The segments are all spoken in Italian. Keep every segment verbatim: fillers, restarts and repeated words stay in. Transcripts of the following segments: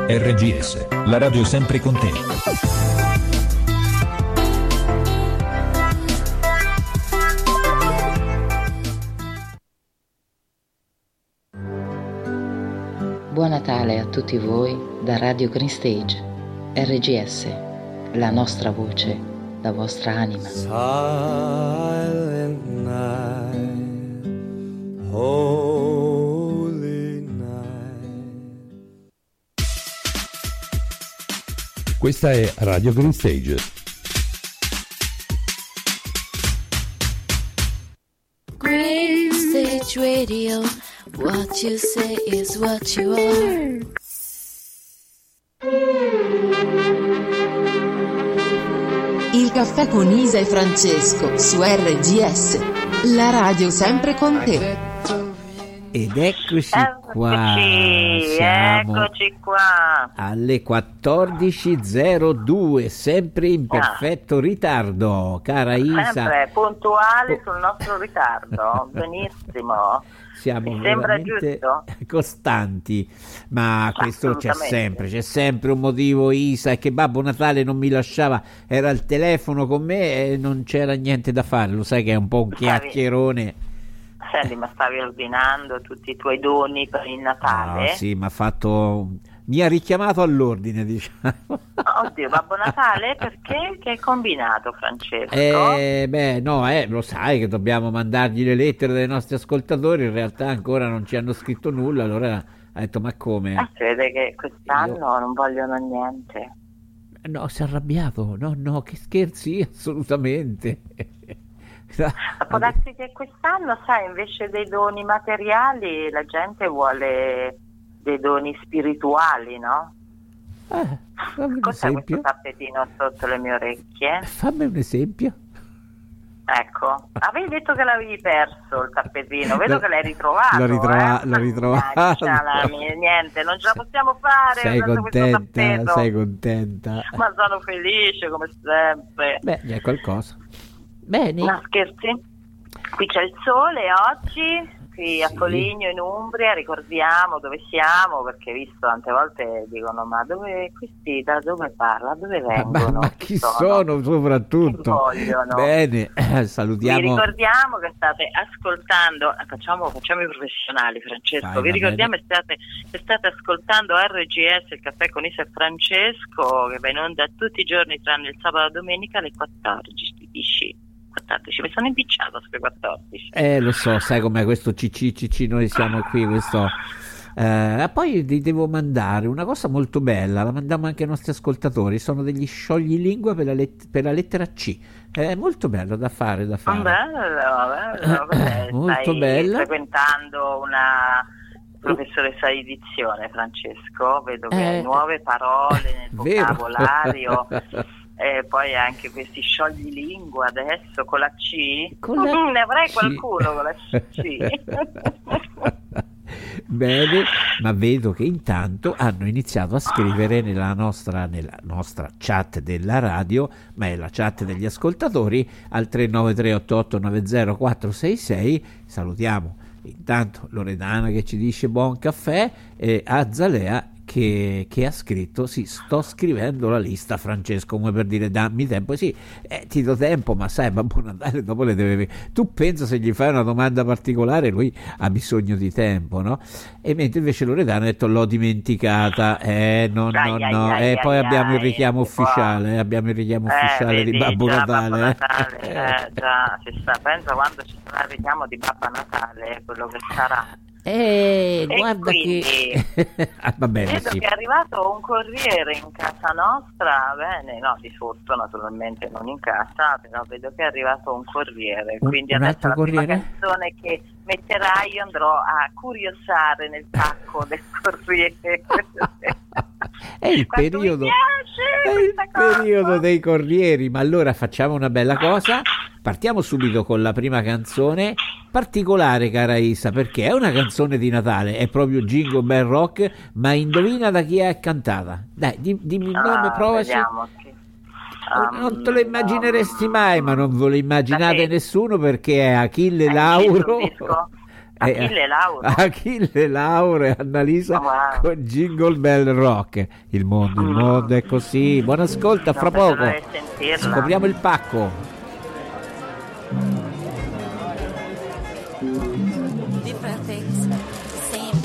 R G S, la radio sempre con te. Buon Natale a tutti voi da Radio Green Stage, R G S, la nostra voce, la vostra anima. Silent night, holy night. Questa è Radio Green Stage. Green Stage Radio. What you say is what you are. Il caffè con Isa e Francesco su R G S, la radio sempre con te. Ed eccoci, eccoci qua, siamo eccoci qua alle quattordici e zero due, sempre in perfetto ah. ritardo, cara Isa. Sempre puntuali po- sul nostro ritardo, benissimo. Siamo Mi sembra veramente giusto? costanti, ma questo c'è sempre, c'è sempre un motivo, Isa, è che Babbo Natale non mi lasciava, era al telefono con me e non c'era niente da fare, lo sai che è un po' un chiacchierone. Senti, ma stavi ordinando tutti i tuoi doni per il Natale? No, sì, mi ha fatto, mi ha richiamato all'ordine, diciamo. Oddio, Babbo Natale, perché? Che hai combinato, Francesco? Eh, beh, no, eh, lo sai che dobbiamo mandargli le lettere dei nostri ascoltatori, in realtà ancora non ci hanno scritto nulla, allora ha detto, ma come? Ah, si vede che quest'anno Io... non vogliono niente. No, si è arrabbiato, no, no, che scherzi, assolutamente. Può darsi che quest'anno, sai, invece dei doni materiali, la gente vuole dei doni spirituali, no? Eh, fammi un Cos'è esempio? questo tappetino sotto le mie orecchie? Fammi un esempio. Ecco, avevi detto che l'avevi perso il tappetino, vedo L'ho- che l'hai ritrovato. l'ho ritrova- eh? l'ho ritrovato. Mannaggia la mia- niente, non ce la possiamo fare. Sei senza questo contenta, tappeto. sei contenta. Ma sono felice come sempre. Beh, è qualcosa. Bene. No, scherzi? Qui c'è il sole oggi, qui a Sì. Foligno in Umbria, ricordiamo dove siamo, perché visto tante volte dicono ma dove questi da dove parla, dove Ma, vengono? ma- ma chi sono, soprattutto? Chi vogliono? Bene, eh, Vi salutiamo. ricordiamo che state ascoltando, eh, facciamo, facciamo i professionali, Francesco. Vai, Vi va ricordiamo che state, che state ascoltando R G S, il caffè con Isa e Francesco, che va in onda tutti i giorni tranne il sabato e la domenica alle quattordici. quattordici, mi sono impicciato sulle quattordici. Eh, lo so, sai com'è questo C C C C, noi siamo qui, questo... Eh, poi vi devo mandare una cosa molto bella, la mandiamo anche ai nostri ascoltatori, sono degli scioglilingua per la, let- per la lettera C, è molto bello da fare, da fare. Bello, bello, bello. Molto Stai bella. frequentando una professoressa di dizione, Francesco, vedo che hai Eh, nuove parole nel vero. vocabolario. E poi anche questi scioglilingua adesso con la C. Con la Mm, ne avrai C. qualcuno con la C. Bene, ma vedo che intanto hanno iniziato a scrivere nella nostra, nella nostra chat della radio, ma è la chat degli ascoltatori, al tre nove tre otto otto nove zero quattro sei sei. Salutiamo intanto Loredana che ci dice buon caffè, e Azalea che, che ha scritto sì, sto scrivendo la lista, Francesco, come per dire dammi tempo. Sì, eh, ti do tempo, ma sai, Babbo Natale dopo le deve, tu pensa, se gli fai una domanda particolare lui ha bisogno di tempo, no? E mentre invece Loredana ha detto l'ho dimenticata, eh no no Ai, ai, no, ai, e ai, poi ai, abbiamo il ai, richiamo qua. ufficiale, eh, abbiamo il richiamo Eh, ufficiale vedi, di Babbo già, Natale, Babbo eh. Natale, eh, già, si sta, pensa quando ci sarà il richiamo di Babbo Natale, quello che sarà. Eh, E guarda quindi, che ah, va bene, vedo sì. che è arrivato un corriere in casa nostra, bene, no, di sotto naturalmente, non in casa, però vedo che è arrivato un corriere, Un- quindi un adesso altro la prima corriere? canzone che metterai io andrò a curiosare nel pacco del corriere. È il Quanto periodo, mi piace è il questa cosa. periodo dei corrieri, ma allora facciamo una bella cosa, partiamo subito con la prima canzone particolare, cara Isa, perché è una canzone di Natale, è proprio Jingle Bell Rock, ma indovina da chi è cantata? Dai, di- dimmi il nome, Ah, provaci. vediamo che- Oh, non te lo immagineresti um, mai, ma non ve lo immaginate Vabbè. nessuno, perché è Achille Hai Lauro. visto il disco? Achille Lauro. Achille Lauro e Annalisa Wow. con Jingle Bell Rock. Il mondo, il mondo è così. Buon ascolto, a fra Non vedo poco. l'ora di sentirla. Scopriamo il pacco. Different things, same.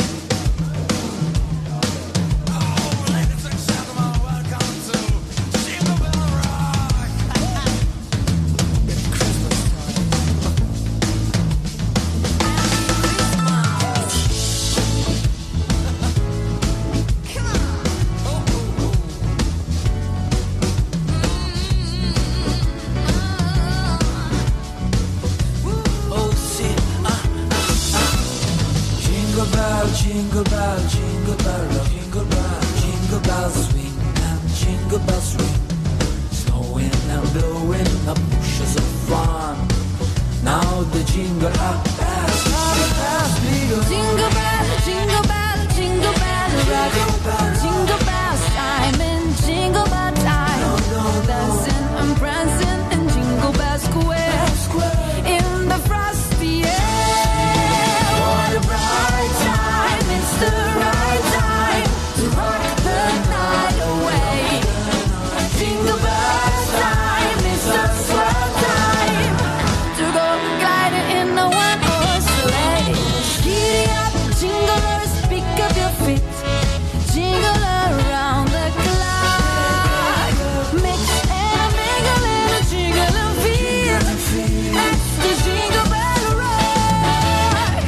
Jingle bell, jingle bell, jingle bell, jingle bell, jingle bells swing and jingle bells ring. Snowing and blowing up bushes of fun. Now the jingle up has started has begun. Jingle bell, jingle bell, jingle bell rock. Jingle bells time in jingle bell time. Dancing and prancing in Jingle Bell Square. In the frosty air. What a bright time, it's the right time to rock the night away. Jingle bells time, it's the swell time to go gliding in the one-horse sleigh. Giddy up, jinglers, pick up your feet. Jingle around the clock. Mix and mingle in a jingling feel. That's the Jingle Bell Rock.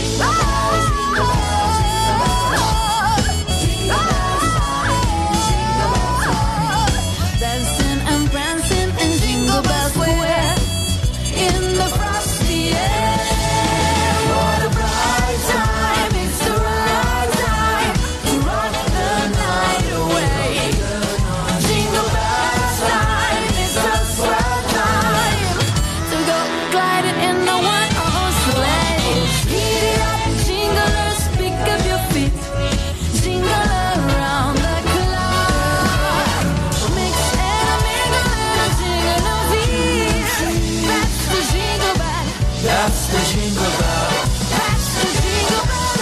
Dancing and prancing in Jingle Bell Square. In the frosty air. What a bright time, it's the right time to rock the night away. Jingle bells time, it's the swell time to go gliding in the one-horse sleigh. Giddy up, jinglers, pick up your feet. Jingle around the clock. Mix and a mingle in a jingling beat. That's the Jingle Bell. That's the jingle bell. That's the Jingle Bell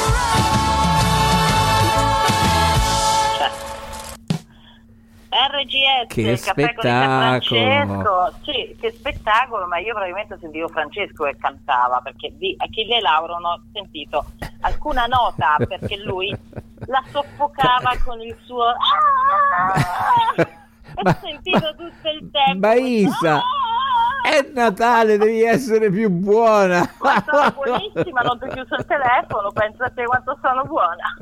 Rock. R G S, Che il caffè con spettacolo. Francesco. Sì, che spettacolo, ma io probabilmente sentivo Francesco che cantava, perché di Achille Lauro non ho sentito alcuna nota, perché lui la soffocava con il suo ah! Ma- ho sentito tutto il tempo. Ma Isa, Ah! è Natale, devi essere più buona. Ma sono buonissima, non ti ho chiuso il telefono, pensa a te quanto sono buona.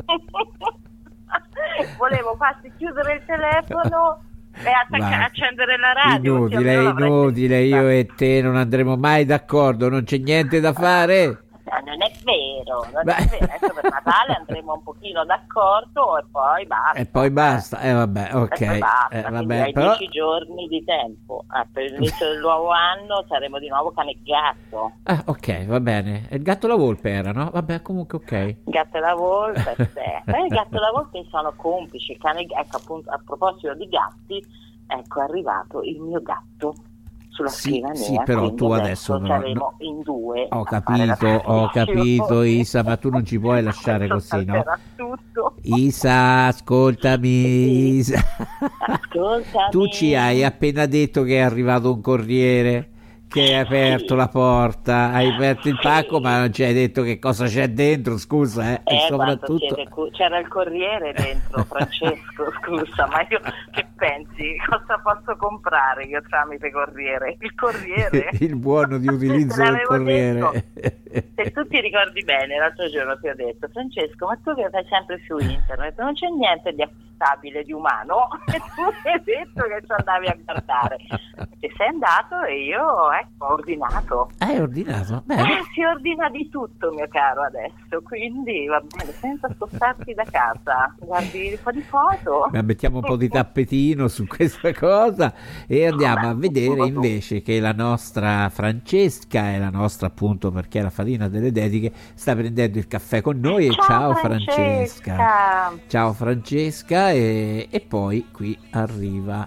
Volevo quasi chiudere il telefono e attacca- Ma- accendere la radio. così Inutile, almeno l'avrei inutile, sentita. io e te non andremo mai d'accordo, non c'è niente da fare. Ah, non è vero, non Beh. è vero. Adesso per Natale andremo un pochino d'accordo e poi basta. E poi basta, eh vabbè, ok. E poi basta, Eh, quindi vabbè, hai però... dieci giorni di tempo. Ah, per l'inizio del nuovo anno saremo di nuovo cane e gatto. Ah, ok, va bene. E il gatto e la volpe era, no? Vabbè, comunque ok. Gatto e la volpe, sì. Poi il gatto e la volpe sono complici. Cane, ecco, appunto, a proposito di gatti, ecco, è arrivato il mio gatto sulla Sì, scrivania. sì, però quindi tu adesso no, saremo no. in due. Ho a fare la capito, ho trasmissione. capito, Isa, ma tu non ci puoi lasciare Adesso così, no? salterà tutto. Isa, ascoltami, Isa. Ascoltami. Tu ci hai appena detto che è arrivato un corriere, che hai aperto la porta, hai aperto il pacco, ma non ci hai detto che cosa c'è dentro, scusa, eh, e Eh, quanto soprattutto... siete cu- c'era il corriere dentro, Francesco, scusa, ma io che pensi? Cosa posso comprare io tramite corriere? Il corriere? il buono di utilizzo Te del l'avevo corriere. Se tu ti ricordi bene, l'altro giorno ti ho detto, Francesco, ma tu che fai sempre su internet, non c'è niente di affistabile, di umano? E tu mi hai detto che ci andavi a guardare. Ti sei andato e io, ecco, ho ordinato. Hai ordinato? Beh, Eh, si ordina di tutto, mio caro, adesso, quindi va bene, senza spostarti da casa. Guardi un po' di foto. ma mettiamo un po' di tappetino su questa cosa e andiamo a vedere invece che la nostra Francesca è la nostra, appunto, perché è la fatina delle dediche, sta prendendo il caffè con noi. E ciao, Francesca. Francesca. Ciao Francesca, e, e poi qui arriva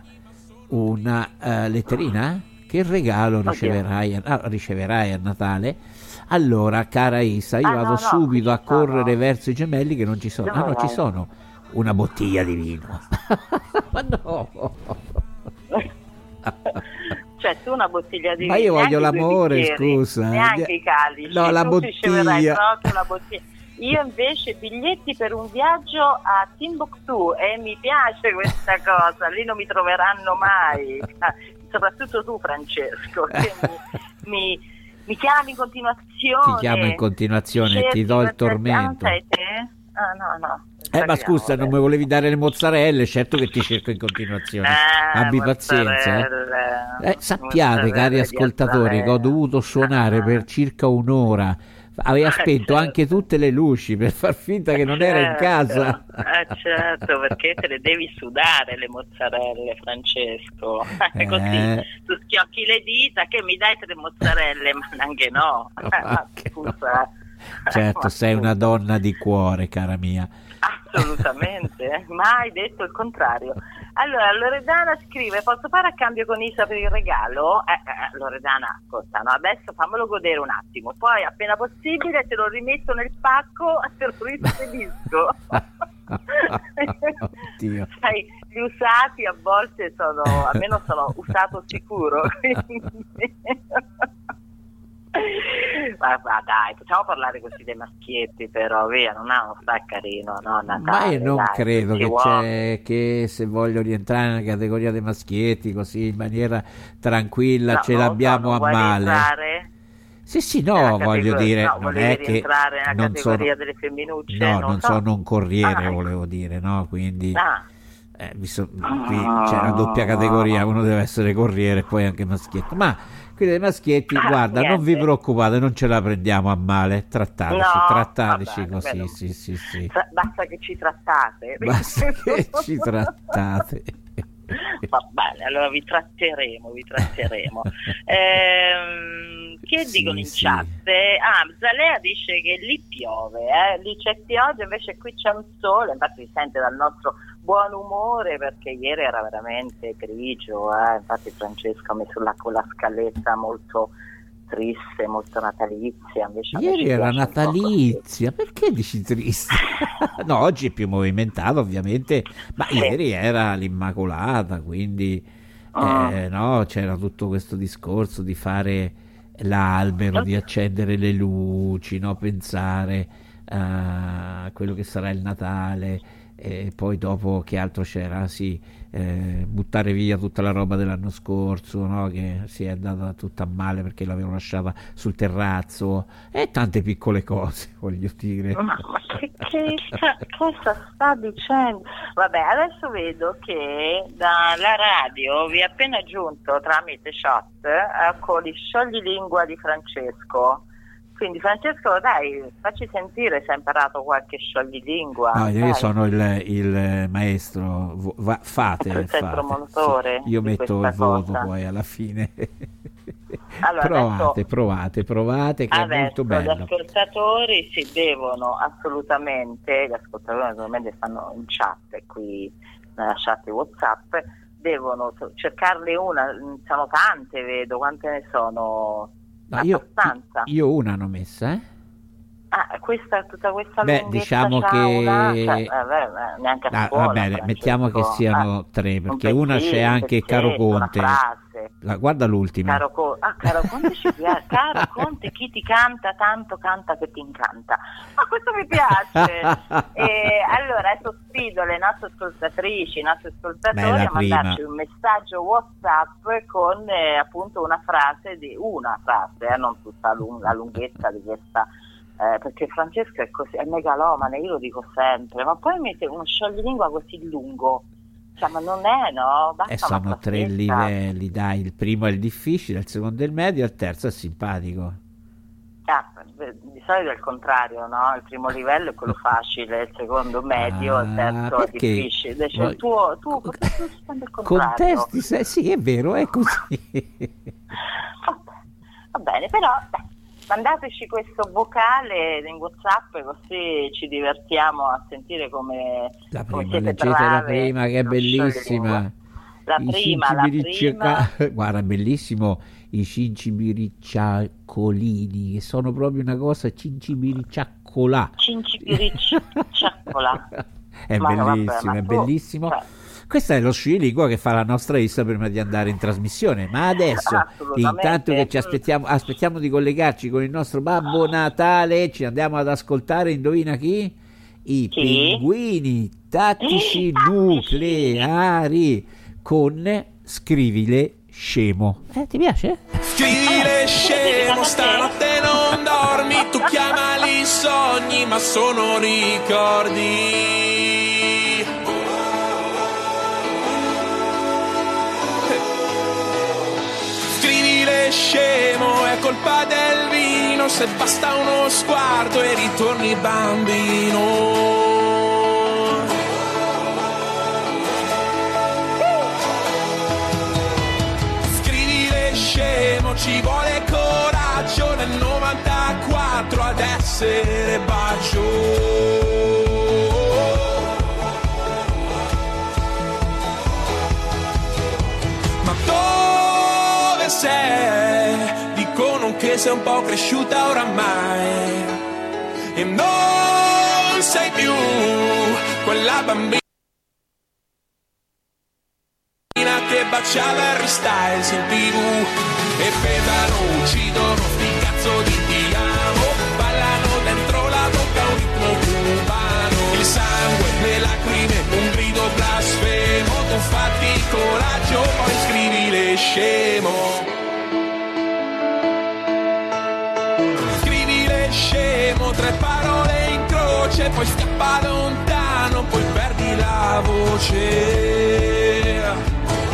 una eh, letterina. Che regalo riceverai a, ah, riceverai a Natale? Allora, cara Isa, io Ah, vado no, no, subito a ci sono. correre verso i gemelli che non ci sono. Dove Ah, no, ci vai? sono. Una bottiglia di vino. Ma no. Cioè, tu una bottiglia di Ma vino, io voglio neanche due l'amore, bicchieri, scusa. neanche i calici, No, la tu ci sceglierai bottiglia. proprio la bottiglia. Io invece biglietti per un viaggio a Timbuktu, e mi piace questa cosa, lì non mi troveranno mai, ah, soprattutto tu Francesco, che mi, mi, mi chiami in continuazione. Ti chiamo in continuazione, cerchi ti do il per te- tormento. Ah, sei te? Ah, no, no. Eh, ma Speriamo, scusa, non beh. mi volevi dare le mozzarelle? Certo che ti cerco in continuazione. Eh, Abbi pazienza. Eh. mozzarelle, Eh, sappiate, mozzarelle cari di ascoltatori, che ho Azzarello. dovuto suonare per circa un'ora. Aveva Eh, spento certo. anche tutte le luci per far finta che non era in Certo, casa. eh, certo, perché te le devi sudare le mozzarelle, Francesco. Eh. Così tu schiocchi le dita, che mi dai tre mozzarelle, ma anche no. No, Ma anche scusa. Certo, Ma sei scusa. una donna di cuore, cara mia. Assolutamente, mai detto il contrario. Allora, Loredana scrive: posso fare a cambio con Isa per il regalo? Eh, eh, Loredana, ascolta, no, adesso fammelo godere un attimo, poi appena possibile te lo rimetto nel pacco e te lo rispedisco. Oddio. Sai, gli usati a volte sono, almeno sono usato sicuro, quindi... Ma, ma dai, possiamo parlare così dei maschietti, però via, non, ha, non sta carino, no? Natale, Ma io non dai, credo tutti che uomini. c'è, che se voglio rientrare nella categoria dei maschietti così in maniera tranquilla No, ce non lo so, l'abbiamo non a vuoi male. rientrare Sì, sì, nella no, voglio categoria- dire, no, non volevi è che rientrare nella non sono, categoria delle femminucce? no, Non non so. sono un corriere, Ah, volevo dire, no? Quindi Ah, eh, visto- qui c'è una doppia categoria, uno deve essere corriere e poi anche maschietto. Ma qui dei maschietti, Ah, guarda, non vi niente. preoccupate, non ce la prendiamo a male, trattateci, No, trattateci va bene, così, bene. sì, sì, sì. tra- basta che ci trattate. Basta che ci trattate. Va bene, allora vi tratteremo, vi tratteremo. Ehm, che Sì, dicono in sì. chat? Eh, Ah, Zalea dice che lì piove, eh? Lì c'è pioggia, invece qui c'è un sole, infatti si sente dal nostro buon umore perché ieri era veramente grigio, eh? Infatti Francesco ha messo la, con la scaletta molto triste, molto natalizia. Invece a me Ieri ci era piace un po' natalizia, perché dici triste? No, oggi è più movimentato ovviamente, ma Sì. ieri era l'Immacolata, quindi Ah. eh, no, c'era tutto questo discorso di fare l'albero, di accendere le luci, no? Pensare a quello che sarà il Natale. E poi dopo che altro c'era? Sì, eh, buttare via tutta la roba dell'anno scorso, no? Che si è andata tutta a male perché l'avevano lasciata sul terrazzo, e tante piccole cose, voglio dire. Ma, ma che, che sta- cosa sta dicendo? Vabbè, adesso vedo che dalla radio vi è appena giunto tramite chat eh, con gli scioglilingua di Francesco. Quindi Francesco, dai, facci sentire se hai imparato qualche scioglilingua. No, io dai. sono il, il maestro, vo- va- fate, Tu sei il fate. promotore Sì, io di metto il questa voto cosa. poi alla fine. Allora, provate, adesso- provate, provate, che è Adesso molto gli bello. ascoltatori si devono assolutamente, gli ascoltatori naturalmente stanno in chat qui nella chat di WhatsApp, devono so- cercarne una, sono tante, vedo, quante ne sono? No, io, Abbastanza. io una hanno messa, eh? Ah, questa, tutta questa Beh, lunghezza diciamo c'ha che- una, cioè, eh, beh, neanche a Ah, scuola, va bene, Francesco. mettiamo che siano Ah, tre, un perché una pezzetto, c'è un anche Caro pezzetto, una Conte. frase. La- guarda l'ultima. Caro, Co- ah, caro Conte ci piace. Caro Conte, chi ti canta tanto canta che ti incanta. Ma questo mi piace. E allora adesso sfido le nostre ascoltatrici, i nostri ascoltatori Bella a mandarci prima. un messaggio WhatsApp con eh, appunto una frase di una frase, eh, non tutta lung- la lunghezza di questa. Eh, perché Francesco è così, è megalomane, io lo dico sempre, ma poi mette uno scioglilingua così lungo. Cioè, ma non è, no? Basta E una sono tre frasetta. livelli, dai, il primo è il difficile, il secondo è il medio, il terzo è il simpatico. Ah, di solito è il contrario, no? Il primo livello è quello facile, il secondo medio, il Ah, terzo è perché? difficile. Invece Voi- il tuo, tu, tu, tu stai il contrario. Contesti, se- sì, è vero, è così. Vabbè, va bene, però dai, mandateci questo vocale in WhatsApp così ci divertiamo a sentire come, La come prima, siete leggete la brave prima che è sullo bellissima. scioglilingua. La I prima, la Cinci Biricci- prima. Guarda, bellissimo i cincibiricciacolini, che sono proprio una cosa cincibiricciaccolà. Cincibiricciaccola. È Ma bellissimo, vabbè, ma è tu- bellissimo. cioè, Questo è lo scioglilingua che fa la nostra Issa prima di andare in trasmissione. Ma adesso, Assolutamente. intanto che ci aspettiamo, aspettiamo di collegarci con il nostro Babbo Natale, ci andiamo ad ascoltare, indovina chi? I Chi? pinguini tattici nucleari con Scrivile scemo. Eh, ti piace? Scrivile scemo, stanotte non dormi, tu chiamali sogni, ma sono ricordi. Scrivile scemo, è colpa del vino, se basta uno sguardo e ritorni bambino. Ci vuole coraggio nel novantaquattro ad essere bacio. Ma dove sei? Dicono che sei un po' cresciuta oramai e non sei più quella bambina che baciava Harry Styles in tv. E pesano, uccidono, sti cazzo di ti amo, ballano dentro la bocca un ritmo cubano. Il sangue, le lacrime, un grido blasfemo, tu fatti coraggio, poi scrivile scemo. Scrivile scemo, tre parole in croce, poi scappa lontano, poi perdi la voce.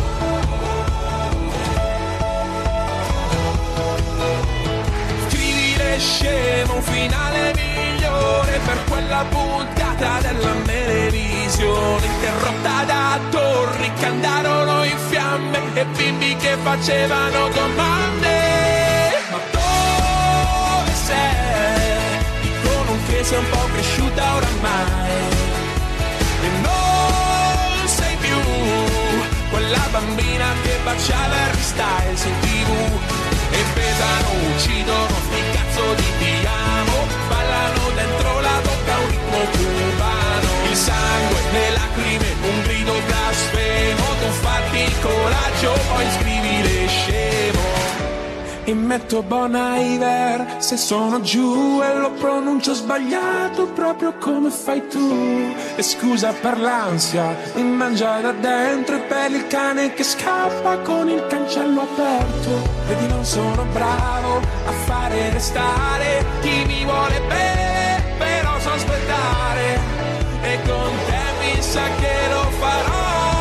Scemo, un finale migliore per quella puntata della televisione, interrotta da torri che andarono in fiamme e bimbi che facevano domande. Ma dove sei? Dicono che sei un po' cresciuta oramai e non sei più quella bambina che baciava Harry Styles in tv. E pesano, uccidono, sti cazzo di ti amo, ballano dentro la bocca un ritmo cubano. Il sangue, le lacrime, un grido blasfemo, tu fatti coraggio, poi scrivile scemo. E metto Bon Iver se sono giù e lo pronuncio sbagliato proprio come fai tu. E scusa per l'ansia, mi mangia da dentro e per il cane che scappa con il cancello aperto. Vedi non sono bravo a fare restare chi mi vuole bene, però so aspettare e con te mi sa che lo farò.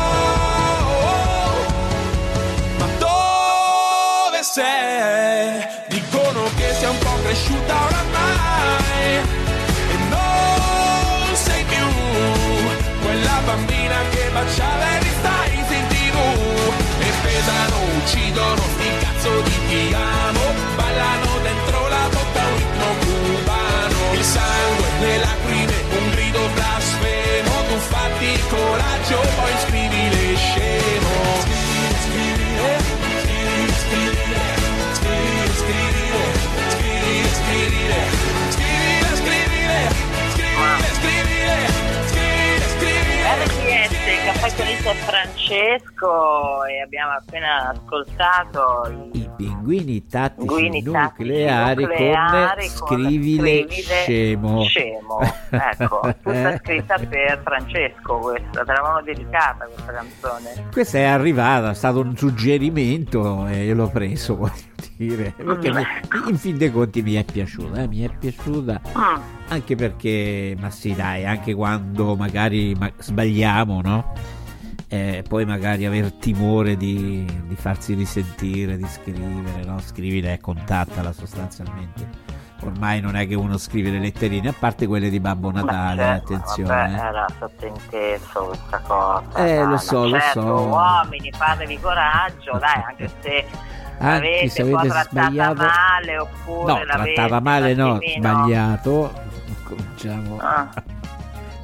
Ma dove sei? Dicono che sei un po' cresciuta oramai e non sei più quella bambina che baciava Harry Styles in tv. E pesano, uccidono, sti cazzo di ti amo, ballano dentro la bocca un ritmo cubano. Il sangue, le lacrime, un grido blasfemo, tu fatti coraggio, poi scrivile scemo. Scrivile, scrivile, scrivile, scrivile, scrivile, scrivile, scrivile, scrivile, scrivile, scrivile, scrivile, scrivile, scrivile. R G S, Caffè con Issa e Francesco, e abbiamo appena ascoltato I pinguini tattici Pinguini tattici nucleari, nucleari con con Scrivile Scrivile scemo. scemo. Ecco, tutta scritta per Francesco questa, te l'avevamo dedicata questa canzone. Questa è arrivata, è stato un suggerimento e io l'ho preso, voglio dire, perché Mm. mi- in fin dei conti mi è piaciuta, eh, mi è piaciuta Mm. anche perché, ma sì dai, anche quando magari ma- sbagliamo, no? Eh, poi magari aver timore di, di farsi risentire, di scrivere, no? Scrivile e contattala sostanzialmente. Ormai non è che uno scrive le letterine, a parte quelle di Babbo Natale, Ma attenzione. vabbè, era sottointeso questa cosa. Eh, dai, lo ma so, lo certo, so. uomini, fatevi coraggio, dai, anche se Anche avete se un po' avete trattata sbagliato, male oppure no, l'avete trattata male un no, attimino- sbagliato. Cominciamo Ah.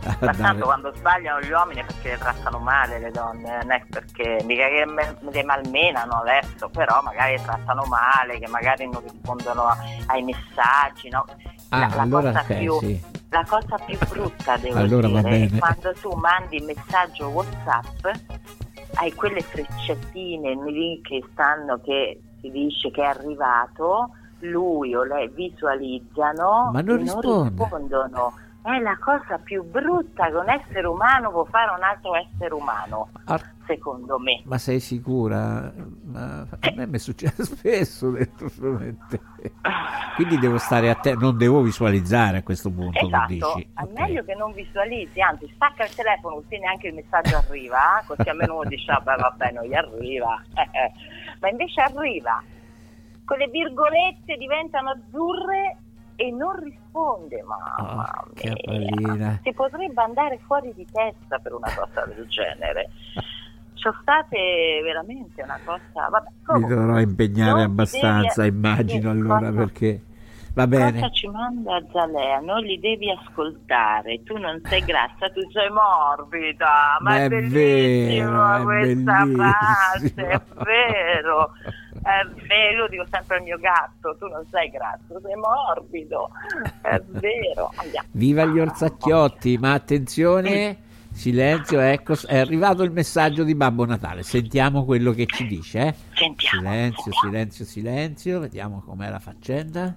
a Ma dare- tanto quando sbagliano gli uomini è perché le trattano male le donne, non è perché mica che me- le malmenano adesso, però magari le trattano male, che magari non rispondono ai messaggi, no? La, Ah, la allora cosa ok, più, sì. la cosa più brutta, devo Allora va dire, bene. è quando tu mandi il messaggio WhatsApp, hai quelle frecciatine lì che stanno, che si dice che è arrivato, lui o lei visualizzano Ma non e non risponde. rispondono. È la cosa più brutta che un essere umano può fare a un altro essere umano, Ah, secondo me. ma sei sicura? Ma a me mi succede spesso, naturalmente. Quindi devo stare attento, non devo visualizzare a questo punto, tu Esatto, dici. è Ok. meglio che non visualizzi, anzi stacca il telefono così neanche il messaggio arriva, così almeno uno dice vabbè vabbè non gli arriva, ma invece arriva, con le virgolette diventano azzurre e non risponde, mamma Oh, che mia, pallina. si potrebbe andare fuori di testa per una cosa del genere. Sono state veramente una cosa, vabbè, Mi comunque, dovrò impegnare non ti abbastanza, devi- immagino sì, allora, cosa- perché va bene. Cosa ci manda Zalea? Non li devi ascoltare, tu non sei grassa, tu sei morbida, ma, Ma è è bellissima vero, è questa frase, bellissimo. è vero, è vero, io dico sempre al mio gatto, tu non sei grasso, sei morbido, è vero. Andiamo. Viva gli orzacchiotti, ma attenzione, silenzio, ecco, è arrivato il messaggio di Babbo Natale, sentiamo quello che ci dice, eh? Sentiamo. Silenzio, silenzio, silenzio, vediamo com'è la faccenda.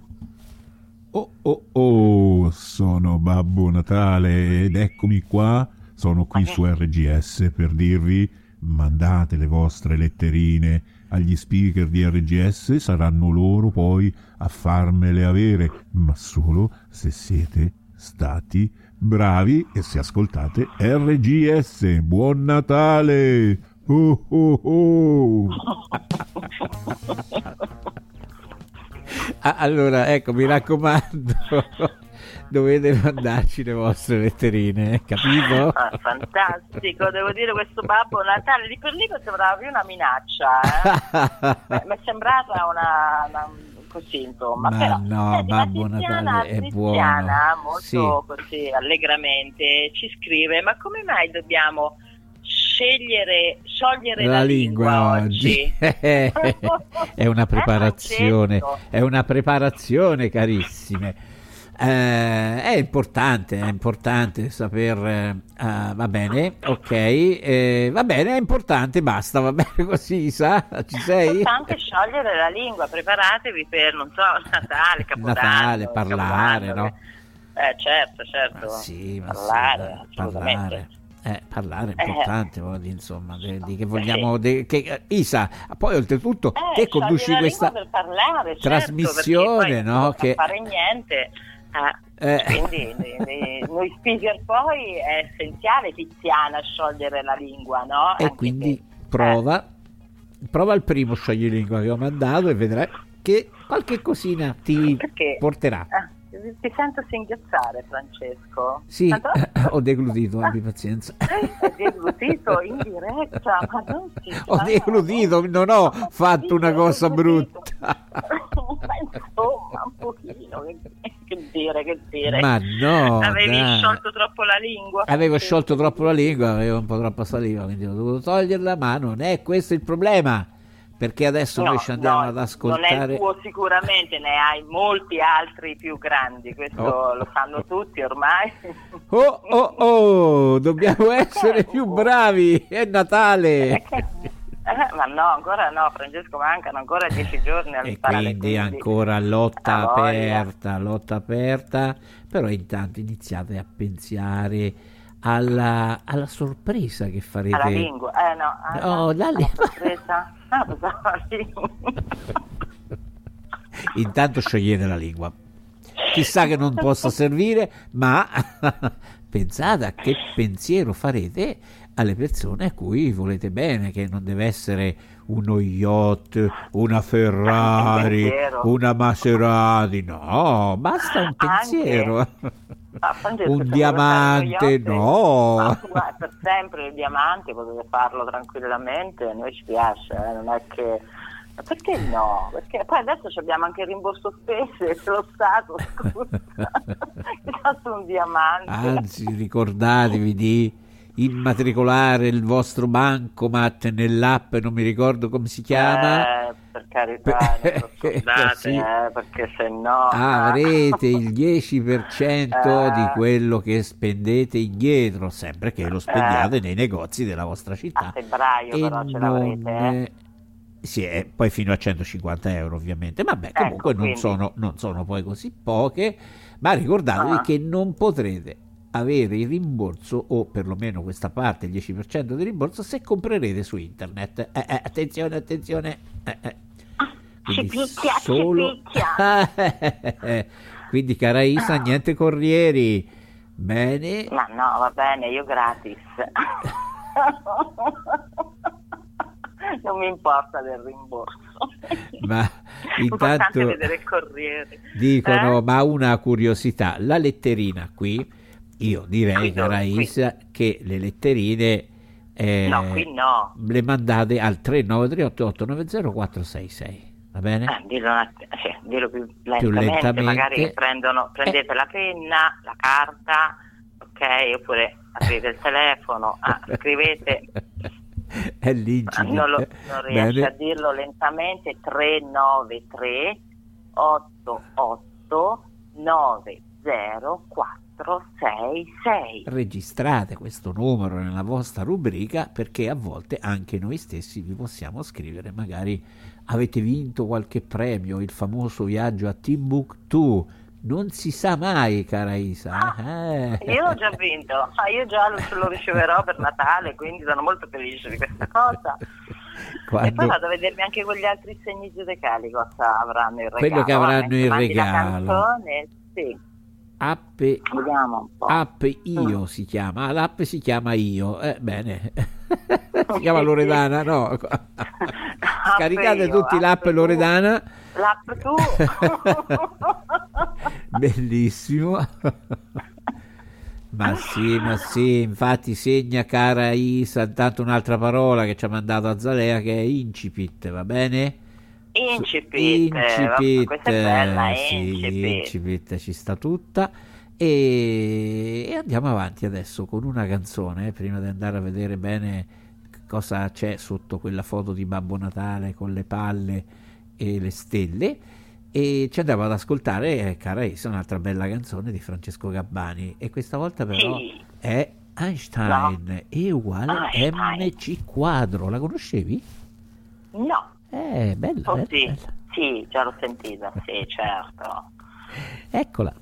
Oh oh oh, sono Babbo Natale ed eccomi qua, sono qui su R G S per dirvi: mandate le vostre letterine agli speaker di R G S, saranno loro poi a farmele avere, ma solo se siete stati bravi e se ascoltate R G S. Buon Natale! Oh oh oh! Ah, allora, ecco, mi raccomando, dovete mandarci le vostre letterine, eh, capito? Ah, fantastico, devo dire questo Babbo Natale di per lì mi sembrava più una minaccia, eh? Beh, mi è sembrata una, una così insomma, Ma però, no, senti, Babbo la Tiziana, Natale è Tiziana, buono. molto Sì. così allegramente ci scrive: ma come mai dobbiamo scegliere, sciogliere la, La lingua oggi è una preparazione, Eh, Francesco? è una preparazione, carissime. Eh, è importante, è importante saper, eh, ah, va bene, ok, eh, va bene, è importante, basta, va bene così, sa, ci È sei? importante sciogliere la lingua, preparatevi per, non so, Natale, Capodanno. Natale, parlare, Capodanno, no? che- Eh, certo, certo. Ma sì, ma sì, parlare, dai, assolutamente. parlare. Eh, parlare è Eh. importante, voglio dire, insomma, di, di che vogliamo, di- che, eh, Isa, poi oltretutto Eh, te conduci sciogliere la questa lingua per parlare, certo, trasmissione, perché poi no? non Che, fare niente. eh, Eh. Quindi ne- ne- noi speaker poi è essenziale, Tiziana, sciogliere la lingua, no? e Anche quindi che- prova, prova il primo scioglilingua che ho mandato e vedrai che qualche cosina ti Perché? porterà. eh, ti sento singhiozzare, Francesco. Sì, Tanto- ho deglutito, abbi pazienza. Hai deglutito in diretta, ma non ci Ho sta. deglutito, non ho fatto una cosa brutta. Ma insomma, un pochino, che, che dire, che dire. Ma no, Avevi dai. sciolto troppo la lingua. Avevo Francesco. sciolto troppo la lingua, avevo un po' troppa saliva, quindi ho dovuto toglierla, ma non è questo il problema, perché adesso No, noi ci andiamo no, ad non è ascoltare. il tuo sicuramente, ne hai molti altri più grandi, questo Oh. lo sanno tutti ormai. Oh oh oh, dobbiamo essere più bravi, è Natale! Eh, ma no, ancora no, Francesco, mancano ancora dieci giorni al E parare, quindi ancora Ah, lotta voglia. aperta, lotta aperta, però intanto iniziate a pensare alla, alla sorpresa che farete. alla lingua, eh no, alla, No, la alla lingua. sorpresa. Ah, pensavo alla lingua. Intanto sciogliete la lingua. Chissà che non possa servire, ma pensate a che pensiero farete alle persone a cui volete bene, che non deve essere uno yacht, una Ferrari, pensiero. una Maserati, no, basta un pensiero. Ah, Francesco, Un se diamante, vuoi fare no. Ma tu, guarda, per sempre il diamante potete farlo tranquillamente, a noi ci piace, eh, non è che Ma perché no? Perché poi adesso abbiamo anche il rimborso spese, lo Stato, scusa, è stato un diamante. Anzi, ricordatevi di immatricolare il vostro bancomat nell'app, non mi ricordo come si chiama. Eh, per carità, non lo scordate, Sì. eh, perché se no Avrete il dieci per cento Eh. di quello che spendete indietro, sempre che lo spendiate nei negozi della vostra città. a febbraio E però ce non, l'avrete, eh. eh, sì, e poi fino a centocinquanta euro ovviamente, vabbè, comunque Ecco, non, quindi. sono, non sono poi così poche, ma ricordatevi Ah. che non potrete avere il rimborso, o perlomeno questa parte, il dieci per cento di rimborso, se comprerete su internet. Eh, eh, attenzione, attenzione. Eh, eh. Ci Quindi picchia, ci solo- picchia. Quindi, cara Isa, niente corrieri. Bene. Ma no, va bene, io gratis. Non mi importa del rimborso. Ma L'importante è intanto vedere il corriere. dicono, Eh? ma una curiosità, la letterina qui, io direi, Qui dove? cara Qui. Isa, che le letterine eh, No, qui no. le mandate al tre nove tre otto otto nove zero quattro sei sei, va bene? Eh, dillo, un att- cioè, dillo più lentamente, lentamente. magari che prendono, prendete Eh. la penna, la carta, ok, oppure aprite il telefono, ah, scrivete, È l'incipit. non, lo, non riesco Bene. a dirlo lentamente, tre nove tre otto otto nove zero quattro sei sei. Registrate questo numero nella vostra rubrica, perché a volte anche noi stessi vi possiamo scrivere, magari avete vinto qualche premio, il famoso viaggio a Timbuktu, non si sa mai, cara Isa. eh. Io l'ho già vinto, ah, io già lo, lo riceverò per Natale, quindi sono molto felice di questa cosa. E Quando- poi vado a vedermi anche quegli altri segni zodiacali cosa avranno in regalo. Quello che avranno Mentre in mandi la regalo. canzone, sì, App, vediamo un po'. app Io si chiama, Ah, l'app si chiama Io, eh, bene. Si chiama Loredana, no? Scaricate Io, tutti l'app app tu. Loredana. L'app tu. Bellissimo. Ma sì, ma sì, infatti segna, cara Isa, intanto un'altra parola che ci ha mandato Azalea, che è incipit, va bene? Incipit, Incipit, questa è bella, sì, incipit. incipit, ci sta tutta. E, e andiamo avanti adesso con una canzone, prima di andare a vedere bene cosa c'è sotto quella foto di Babbo Natale con le palle e le stelle. E ci andiamo ad ascoltare, eh, cara Isa, un'altra bella canzone di Francesco Gabbani, e questa volta però Sì. è Einstein è uguale Einstein. mc quadro. La conoscevi? No, Eh, bella, oh, bella, sì, bella. sì, già l'ho sentita, sì, certo. Eccola.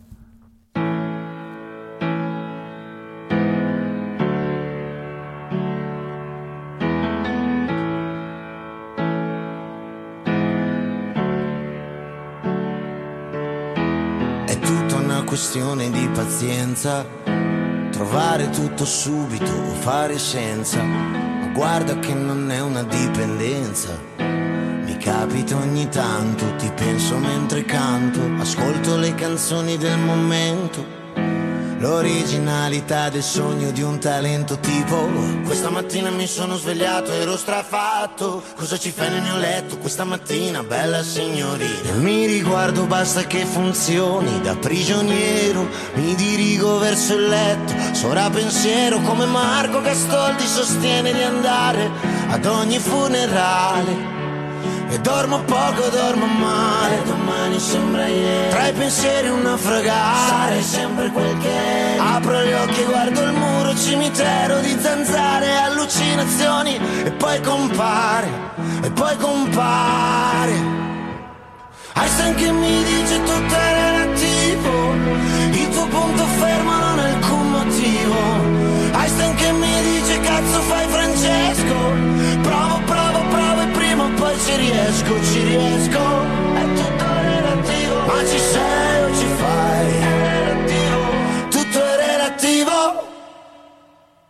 È tutta una questione di pazienza, trovare tutto subito o fare senza, ma guarda che non è una dipendenza. Mi capita ogni tanto, ti penso mentre canto, ascolto le canzoni del momento, l'originalità del sogno di un talento tipo: questa mattina mi sono svegliato, ero strafatto, cosa ci fai nel mio letto questa mattina, bella signorina? Mi riguardo, basta che funzioni da prigioniero, mi dirigo verso il letto, sovrapensiero come Marco Gastoldi sostiene di andare ad ogni funerale. E dormo poco, dormo male, domani sembra ieri, tra i pensieri un naufragato, sarei sempre quel che eri. Apro gli occhi, guardo il muro, cimitero di zanzare, allucinazioni, e poi compare, e poi compare Einstein che mi dice tutto è relativo, il tuo punto fermo non è alcun motivo. Einstein che mi dice cazzo fai Francesco, provo, provo, provo e prima o poi ci riesco, ci riesco. È tutto relativo, ma ci sei o ci fai? È relativo, tutto è relativo.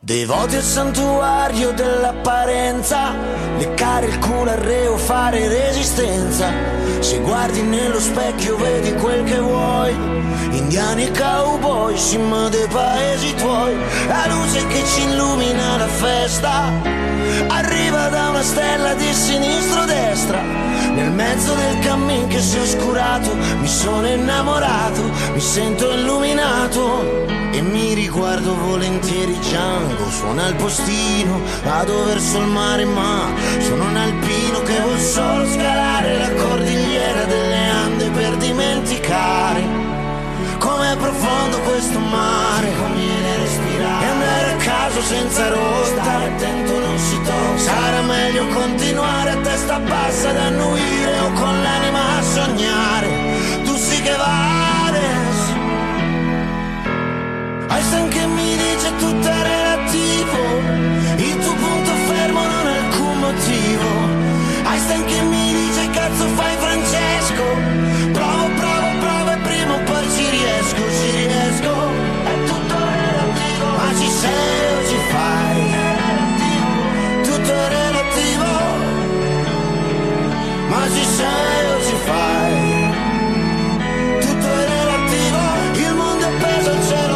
Devoti al santuario dell'apparenza, leccare il culo al reo, fare resistenza. Se guardi nello specchio vedi quel che vuoi, indiani e cowboy, sim dei paesi tuoi. La luce che ci illumina la festa arriva da una stella di sinistro-destra. Nel mezzo del cammin che si è oscurato mi sono innamorato, mi sento illuminato e mi riguardo volentieri Django. Suona il postino, vado verso il mare ma sono un alpino che vuol solo scalare la cordigliera delle Ande per dimenticare com'è profondo questo mare, conviene respirare e andare a caso senza rotta. Stare attento non si tocca, sarà meglio continuare a testa bassa ad annuire o con l'anima a sognare. Tu sì che vales. Einstein che mi dice tutto è relativo, il tuo punto fermo non ha alcun motivo. Einstein che mi dice cazzo fai Francesco, provo, provo, provo e prima o poi ci riesco, ci riesco. È tutto relativo, ma ci sei o ci fai, tutto è relativo, ma ci sei o ci fai, tutto è relativo. Il mondo è peso al cielo,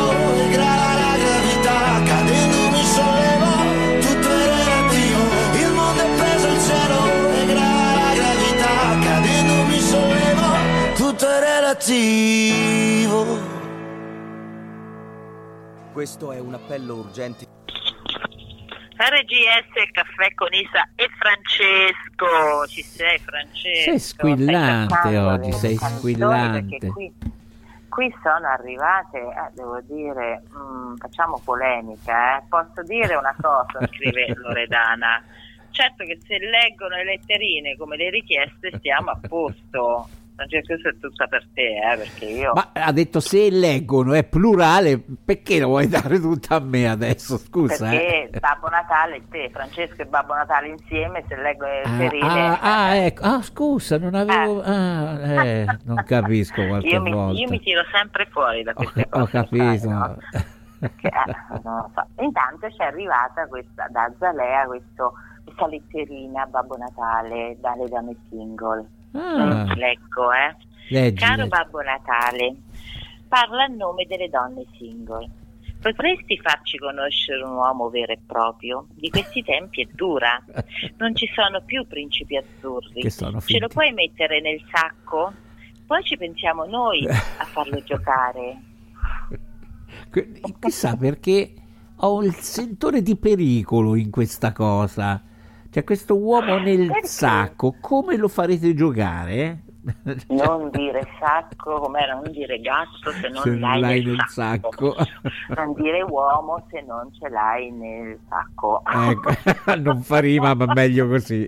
questo è un appello urgente. R G S Caffè con Isa e Francesco. Ci sei, Francesco? Sei squillante stai oggi, sei squillante. Perché qui, qui sono arrivate, eh, devo dire, mh, facciamo polemica, eh. Posso dire una cosa, scrive Loredana. Certo che se leggono le letterine come le richieste stiamo a posto. Francesco, questo è tutta per te, eh, perché io... Ma ha detto se leggono, è plurale, perché lo vuoi dare tutta a me adesso, scusa? Perché eh. Babbo Natale e te, Francesco e Babbo Natale insieme, se leggono le Ah, letterine... ah, ah, ecco, ah, scusa, non avevo... Eh. Ah, eh, non capisco qualche io, mi, volta. io mi tiro sempre fuori da queste Ho, cose. ho capito. sai, no? Perché, eh, non lo so. Intanto ci è arrivata questa, da Zalea questo, questa letterina Babbo Natale dalle donne single. Ah. Leggo, eh. Leggi, Caro leggi. Babbo Natale, parla a nome delle donne single. Potresti farci conoscere un uomo vero e proprio? Di questi tempi è dura. Non ci sono più principi azzurri. Che sono Ce lo finti. puoi mettere nel sacco? Poi ci pensiamo noi a farlo giocare. Que- Chissà perché ho il sentore di pericolo in questa cosa. Cioè, questo uomo nel Perché? sacco, come lo farete giocare? Non dire sacco, com'era? Non dire gatto se non Se non l'hai, l'hai nel nel sacco. sacco. Non dire uomo se non ce l'hai nel sacco. Ecco, non fa rima, ma meglio così.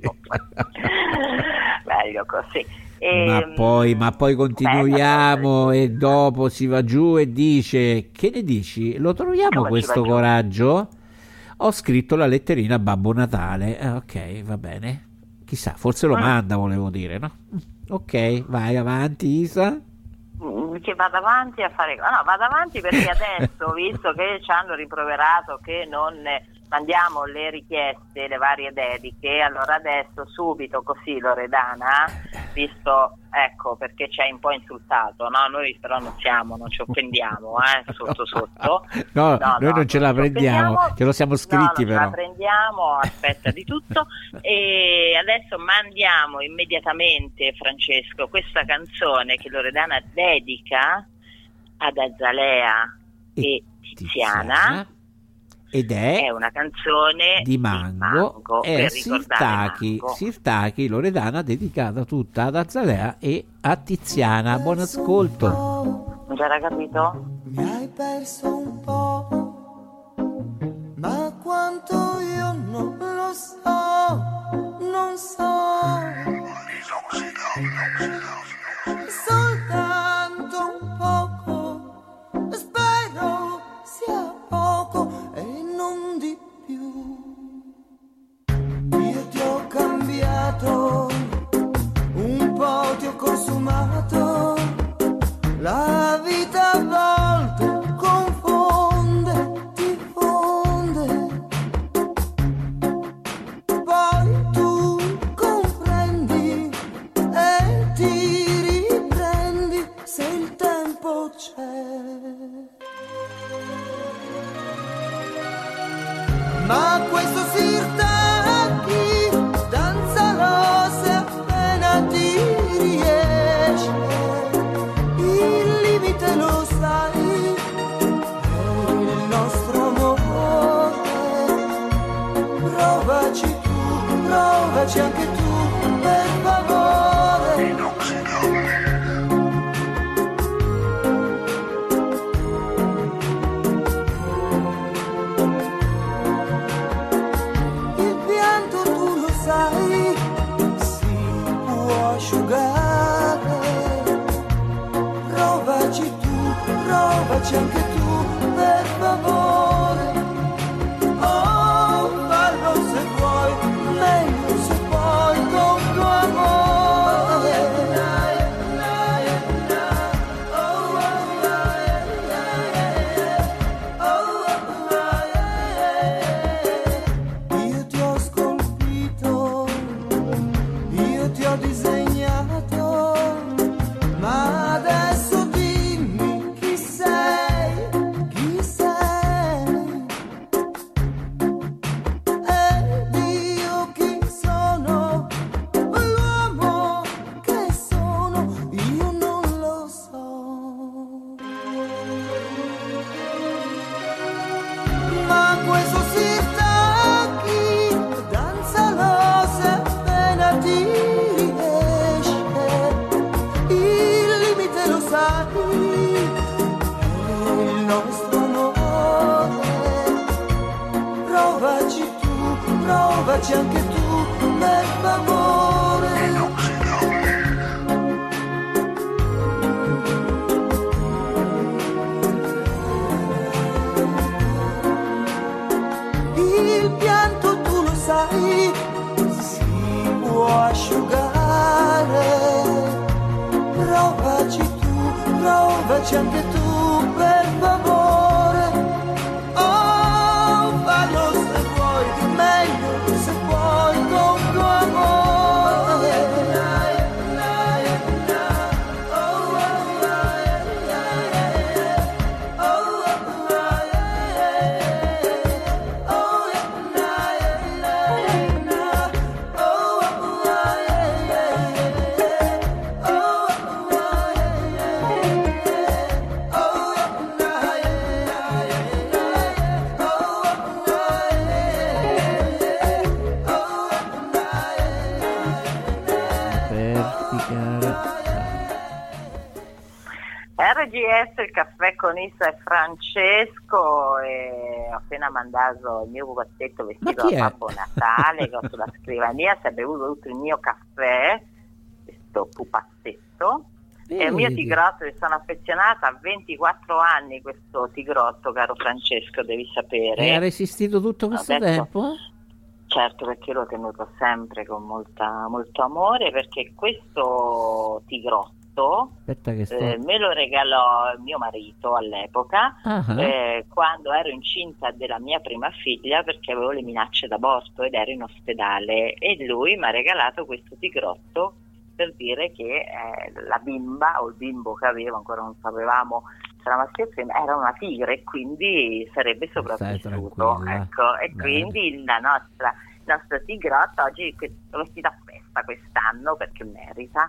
Meglio così. Ma Ehm, poi, ma poi continuiamo e dopo si va giù e dice: che ne dici? Lo troviamo Come ci questo va giù? coraggio? Ho scritto la letterina a Babbo Natale. Eh, ok, va bene. Chissà, forse lo Ah. manda, volevo dire, no? Ok, vai avanti, Isa. mm, che vado avanti a fare no, vado avanti perché adesso, visto che ci hanno rimproverato che non mandiamo le richieste, le varie dediche, allora adesso subito così Loredana, visto, ecco, perché ci hai un po' insultato, no? Noi però non siamo, non ci offendiamo, eh, sotto sotto. No, No, noi no, non ce la non ci prendiamo, offendiamo. ce lo siamo No, scritti non ce però. la prendiamo, aspetta di tutto. E adesso mandiamo immediatamente, Francesco, questa canzone che Loredana dedica ad Azalea e, Tiziana. Tiziana. Ed è, È una canzone di Mango, Mango, è per ricordare Sirtaki, Mango. Sirtaki Loredana, dedicata tutta ad Azalea e a Tiziana. Buon ascolto. Non c'era capito? Mi hai perso un po', ma quanto io non lo so, non so. Soltanto un poco, spero sia poco e non di più. Io ti ho cambiato, un po' ti ho consumato, la vita a volte confonde. nostro amore. Provaci tu, provaci anche tu, per favore. Il pianto tu lo sai, si può asciugare. Provaci tu, provaci anche tu, per favore. Oh, fallo se vuoi, meglio se puoi, con tuo amore. Io ti ho scolpito, io ti ho disegnato, ma adesso dimmi chi sei, chi sei. Ed io chi sono, l'uomo che sono, io non lo so. Ma questo si tacchi, danzalo se appena ti riesce. Il limite lo sai, è il nostro amore. Provaci tu, provaci anche tu, per favore. Il pianto tu lo sai, si può asciugare. Provaci tu, provaci anche tu, per favore. Oh, fallo se vuoi, meglio se puoi, con tuo amore. R G S, il caffè con Issa e Francesco, e ho appena mandato il mio pupazzetto vestito chi da è? Babbo Natale che ho sulla scrivania, si è bevuto tutto il mio caffè, questo pupazzetto. E il mio Vedi. tigrotto, mi sono affezionata a ventiquattro anni, questo tigrotto, caro Francesco, devi sapere. E ha resistito tutto questo Ho detto- tempo? Certo, perché l'ho tenuto sempre con molta, molto amore, perché questo tigrotto Aspetta che sto... eh, me lo regalò mio marito all'epoca, Ah. eh, quando ero incinta della mia prima figlia, perché avevo le minacce d'aborto ed ero in ospedale, e lui mi ha regalato questo tigrotto per dire che eh, la bimba o il bimbo che avevo, ancora non sapevamo se era maschio o femmina, era una tigre, e quindi sarebbe sopravvissuto, tranquilla. ecco, e Bene. quindi la nostra, il nostro tigrotto oggi è vestito a festa quest'anno perché merita.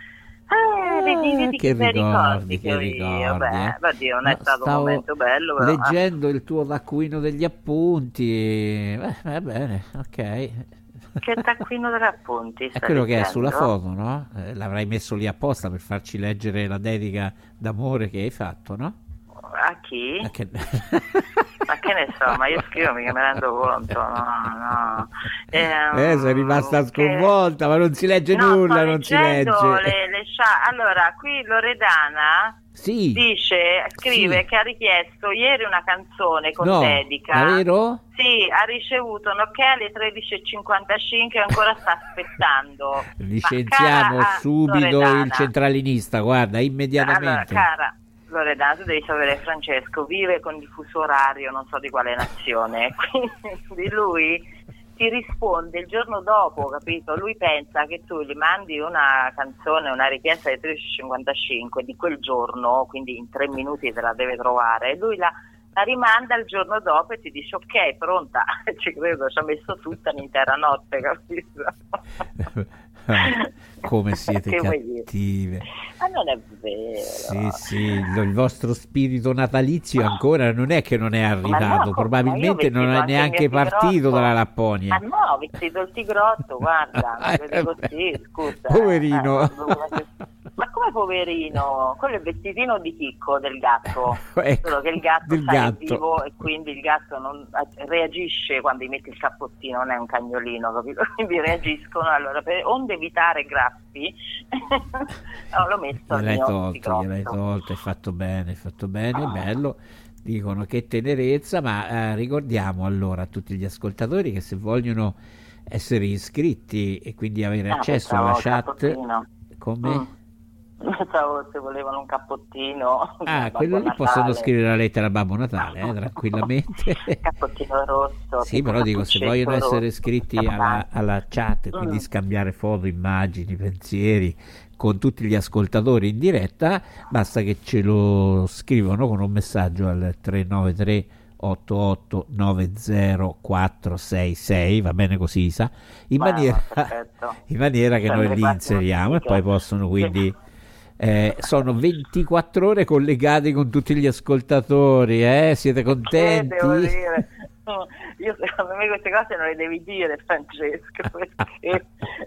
Eh, vedi, vedi che bei ricordi, che che ho io. ricordi, Beh, eh. oddio, non è No, stato un stavo momento bello, però, eh. leggendo il tuo taccuino degli appunti. Beh, va bene, ok. Che taccuino degli appunti È stai quello che è dicendo? sulla foto, no? Eh, l'avrai messo lì apposta per farci leggere la dedica d'amore che hai fatto, no? A chi? Ma che- Ma che ne so, ma io scrivo mica me ne rendo conto, no, no. Ehm, Eh, sei rimasta che- sconvolta, ma non si legge No, nulla, sto non si leggendo legge. le- le scia- Allora, qui Loredana Sì. dice, scrive Sì. che ha richiesto ieri una canzone con No, dedica. davvero? Sì, ha ricevuto un ok alle tredici e cinquantacinque e ancora sta aspettando. Licenziamo Ma cara, subito Loredana, il centralinista, guarda, allora, immediatamente. cara Loredana, tu devi sapere, Francesco vive con diffuso orario, non so di quale nazione, quindi lui ti risponde il giorno dopo, capito? Lui pensa che tu gli mandi una canzone, una richiesta alle tredici e cinquantacinque di quel giorno, quindi in tre minuti te la deve trovare, e lui la, la rimanda il giorno dopo e ti dice ok, pronta, ci credo, ci ha messo tutta l'intera notte, capito? Come siete Che vuoi dire? cattive. Ma non è vero. Sì, sì, lo- il vostro spirito natalizio ancora non è che non è Ma arrivato, no, probabilmente ma io ho non è vestito anche il neanche mio partito tigrotto. dalla Ma Lapponia. no, ho vestito il tigrotto, guarda, Eh, lo vedo così, scusa. Poverino. eh, ma come poverino? Quello è il vestitino di Chicco, del gatto. Ecco, Solo che il gatto del sai, è gatto. vivo e quindi il gatto non reagisce quando gli metti il cappottino, non è un cagnolino, capito? Quindi reagiscono. Allora, per, onde evitare graffi, no, l'ho messo al Gliel'hai mio tolto, tigrotto. gliel'hai tolto, hai fatto bene, hai fatto bene, bello. Dicono che tenerezza, ma eh, ricordiamo allora a tutti gli ascoltatori che se vogliono essere iscritti e quindi avere Ah, accesso pensavo alla al chat, cappottino. come? Mm. Pensavo se volevano un cappottino. Ah, Babbo quello lì Natale. possono scrivere la lettera a Babbo Natale, eh, tranquillamente. Cappottino rosso. Sì, però dico, se cappuccetto vogliono essere rosso, iscritti alla, alla chat, quindi Mm. scambiare foto, immagini, pensieri con tutti gli ascoltatori in diretta, basta che ce lo scrivono con un messaggio al tre nove tre otto otto nove zero quattro sei sei, va bene così, Isa, in Ma, maniera, perfetto. in maniera che Sempre noi li quattro inseriamo e sticker. poi possono quindi... Eh, sono ventiquattro ore collegati con tutti gli ascoltatori, eh? Siete Che contenti? devo dire? Io secondo me queste cose non le devi dire, Francesco, perché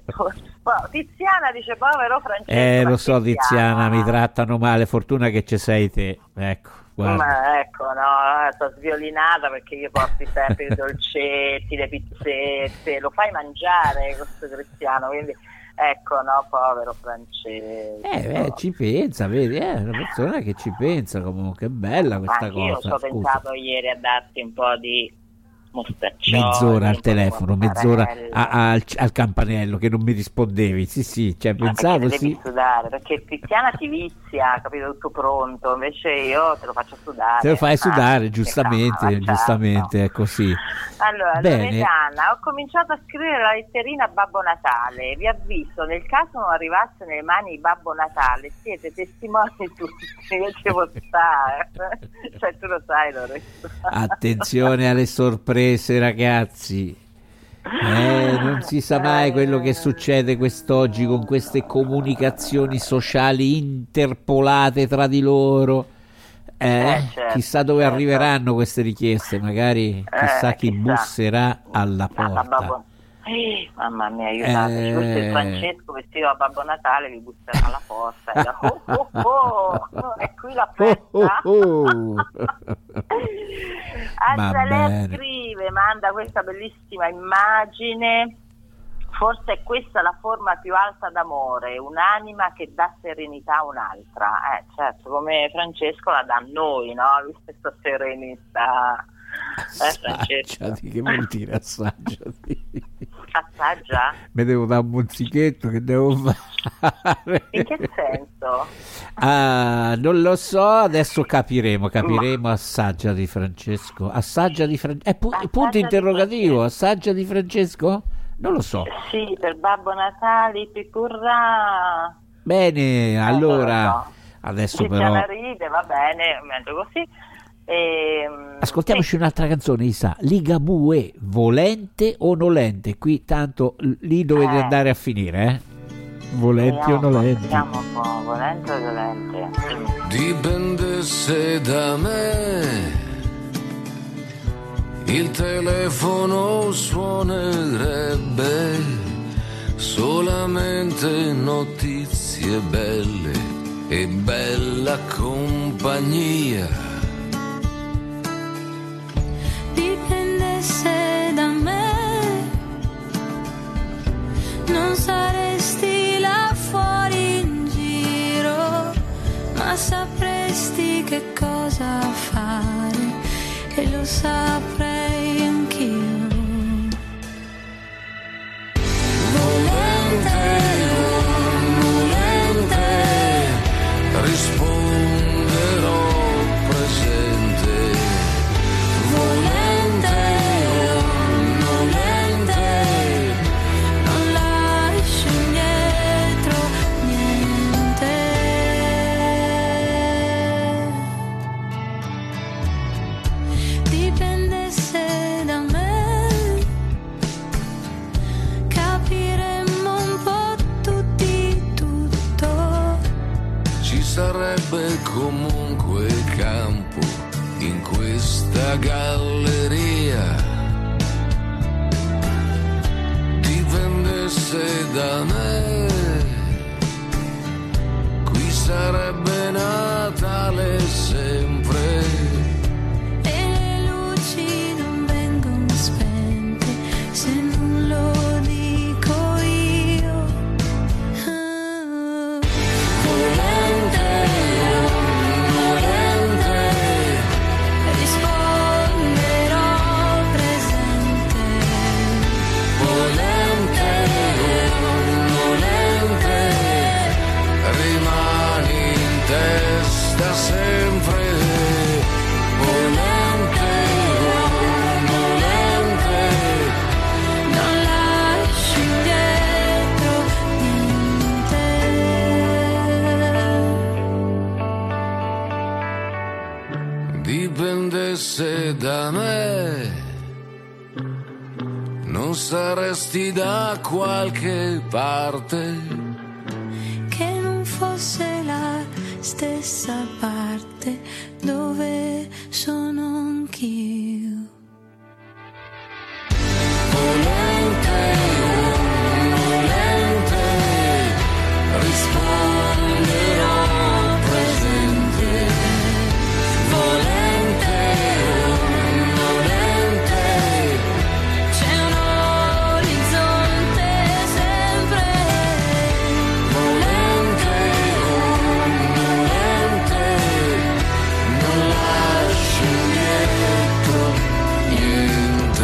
Ma Tiziana dice povero Francesco. Eh, ma lo so, Tiziana, mi trattano male, fortuna che ci sei te, ecco, guarda. Ma ecco, no, sto sviolinata perché io porti sempre i dolcetti, le pizzette, lo fai mangiare questo Cristiano, quindi ecco, no, povero Francesco. Eh, beh, ci pensa, vedi, è una persona che ci pensa comunque, è bella questa Anch'io cosa, ci ho scusa. pensato ieri a darti un po' di mostaccioli, Mezz'ora al un po' di telefono, mezz'ora mozzarella. a- a- al, al campanello che non mi rispondevi, sì sì, cioè Ma pensavo perché sì. devi sudare, perché Tiziana ti vizia, capito, tutto pronto, invece io te lo faccio sudare. Te lo fai Ah, sudare, che giustamente, cavolo, certo. giustamente, è così. Allora, Bene. Loredana, ho cominciato a scrivere la letterina a Babbo Natale. Vi avviso, nel caso non arrivasse nelle mani di Babbo Natale, siete testimoni tutti che ci può stare. Cioè, tu lo sai, Lorenzo. Attenzione alle sorprese, ragazzi. Eh, non si sa mai quello che succede quest'oggi con queste comunicazioni sociali interpolate tra di loro. Eh, Eh, certo, chissà dove certo. arriveranno queste richieste, magari chissà Eh, chi chissà. busserà alla Ah, porta. Babbo- Eh, mamma mia, aiutateci, Eh. forse il Francesco vestito da Babbo Natale vi busserà alla porta e dirà, oh, oh, oh, è qui la Oh, festa. oh, oh. Va Azalea bene. scrive, manda questa bellissima immagine. Forse è questa la forma più alta d'amore, un'anima che dà serenità a un'altra. Eh, certo, come Francesco la dà a noi, no? Lui questa serenità. Eh, Francesco. Assaggiati, che vuol dire assaggiati? Assaggia? Mi devo dare un mozzichetto, che devo fare? In che senso? Ah, non lo so, adesso capiremo, capiremo. Assaggia di Francesco, assaggia di Francesco, eh, pu- Assaggia punto di interrogativo, assaggia di Francesco? Non lo so. Sì, per Babbo Natale, picurra. Bene, allora, non lo so. adesso Tiziana però ride, va bene, mangio così. Ehm, ascoltiamoci un'altra canzone, Isa, Ligabue, volente o nolente? Qui tanto l- lì dovete Eh. andare a finire, eh? Volenti o vediamo un po', nolenti? vediamo un po', volente o violente. Dipendesse da me, il telefono suonerebbe solamente notizie belle e bella compagnia. Dipendesse da me, non saresti là fuori in giro, ma sapresti che cosa fare e lo saprei anch'io. Volente o nolente, risponderò presente. Volente o nolente, Non lascio indietro niente. Dipendesse comunque campo in questa galleria. Dipendesse da me, qui sarebbe Natale sempre. E le luci non vengono spente se non lo dico io. Ah. Volente, volente, risponderò presente. Volente, volente, rimani in testa sempre. Volente, volente, Non lascio indietro niente. dipendesse da me, non saresti da qualche parte. Che non fosse la stessa parte dove sono anch'io. Volente, volente, risponderò presente. Volente, volente, C'è un orizzonte sempre. volente, volente, non lascio indietro niente.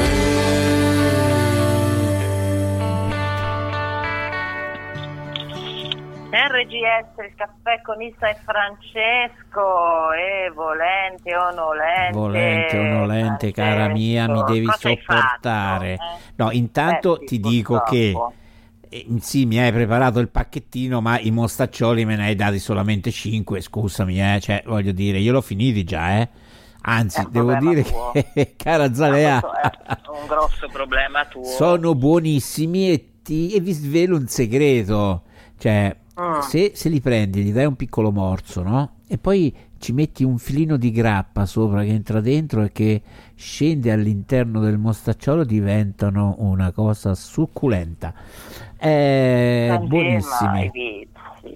R G S, il caffè con Issa e Francesco, e volente o nolente. Volente o nolente, cara mia, mi devi Cosa hai sopportare. fatto, eh? No, intanto Eh sì, ti dico che purtroppo. eh, sì, mi hai preparato il pacchettino, ma i mostaccioli me ne hai dati solamente cinque, scusami, eh, cioè, voglio dire, io l'ho finiti già, eh. Anzi, È un devo problema dire tuo. che, cara Zalea, Questo è un grosso problema tuo. sono buonissimi e, ti, e vi svelo un segreto, cioè, Mm. se, se li prendi, gli dai un piccolo morso, no? E poi ci metti un filino di grappa sopra che entra dentro e che scende all'interno del mostacciolo, diventano una cosa succulenta. Eh, Non dire buonissimi. mai vizi.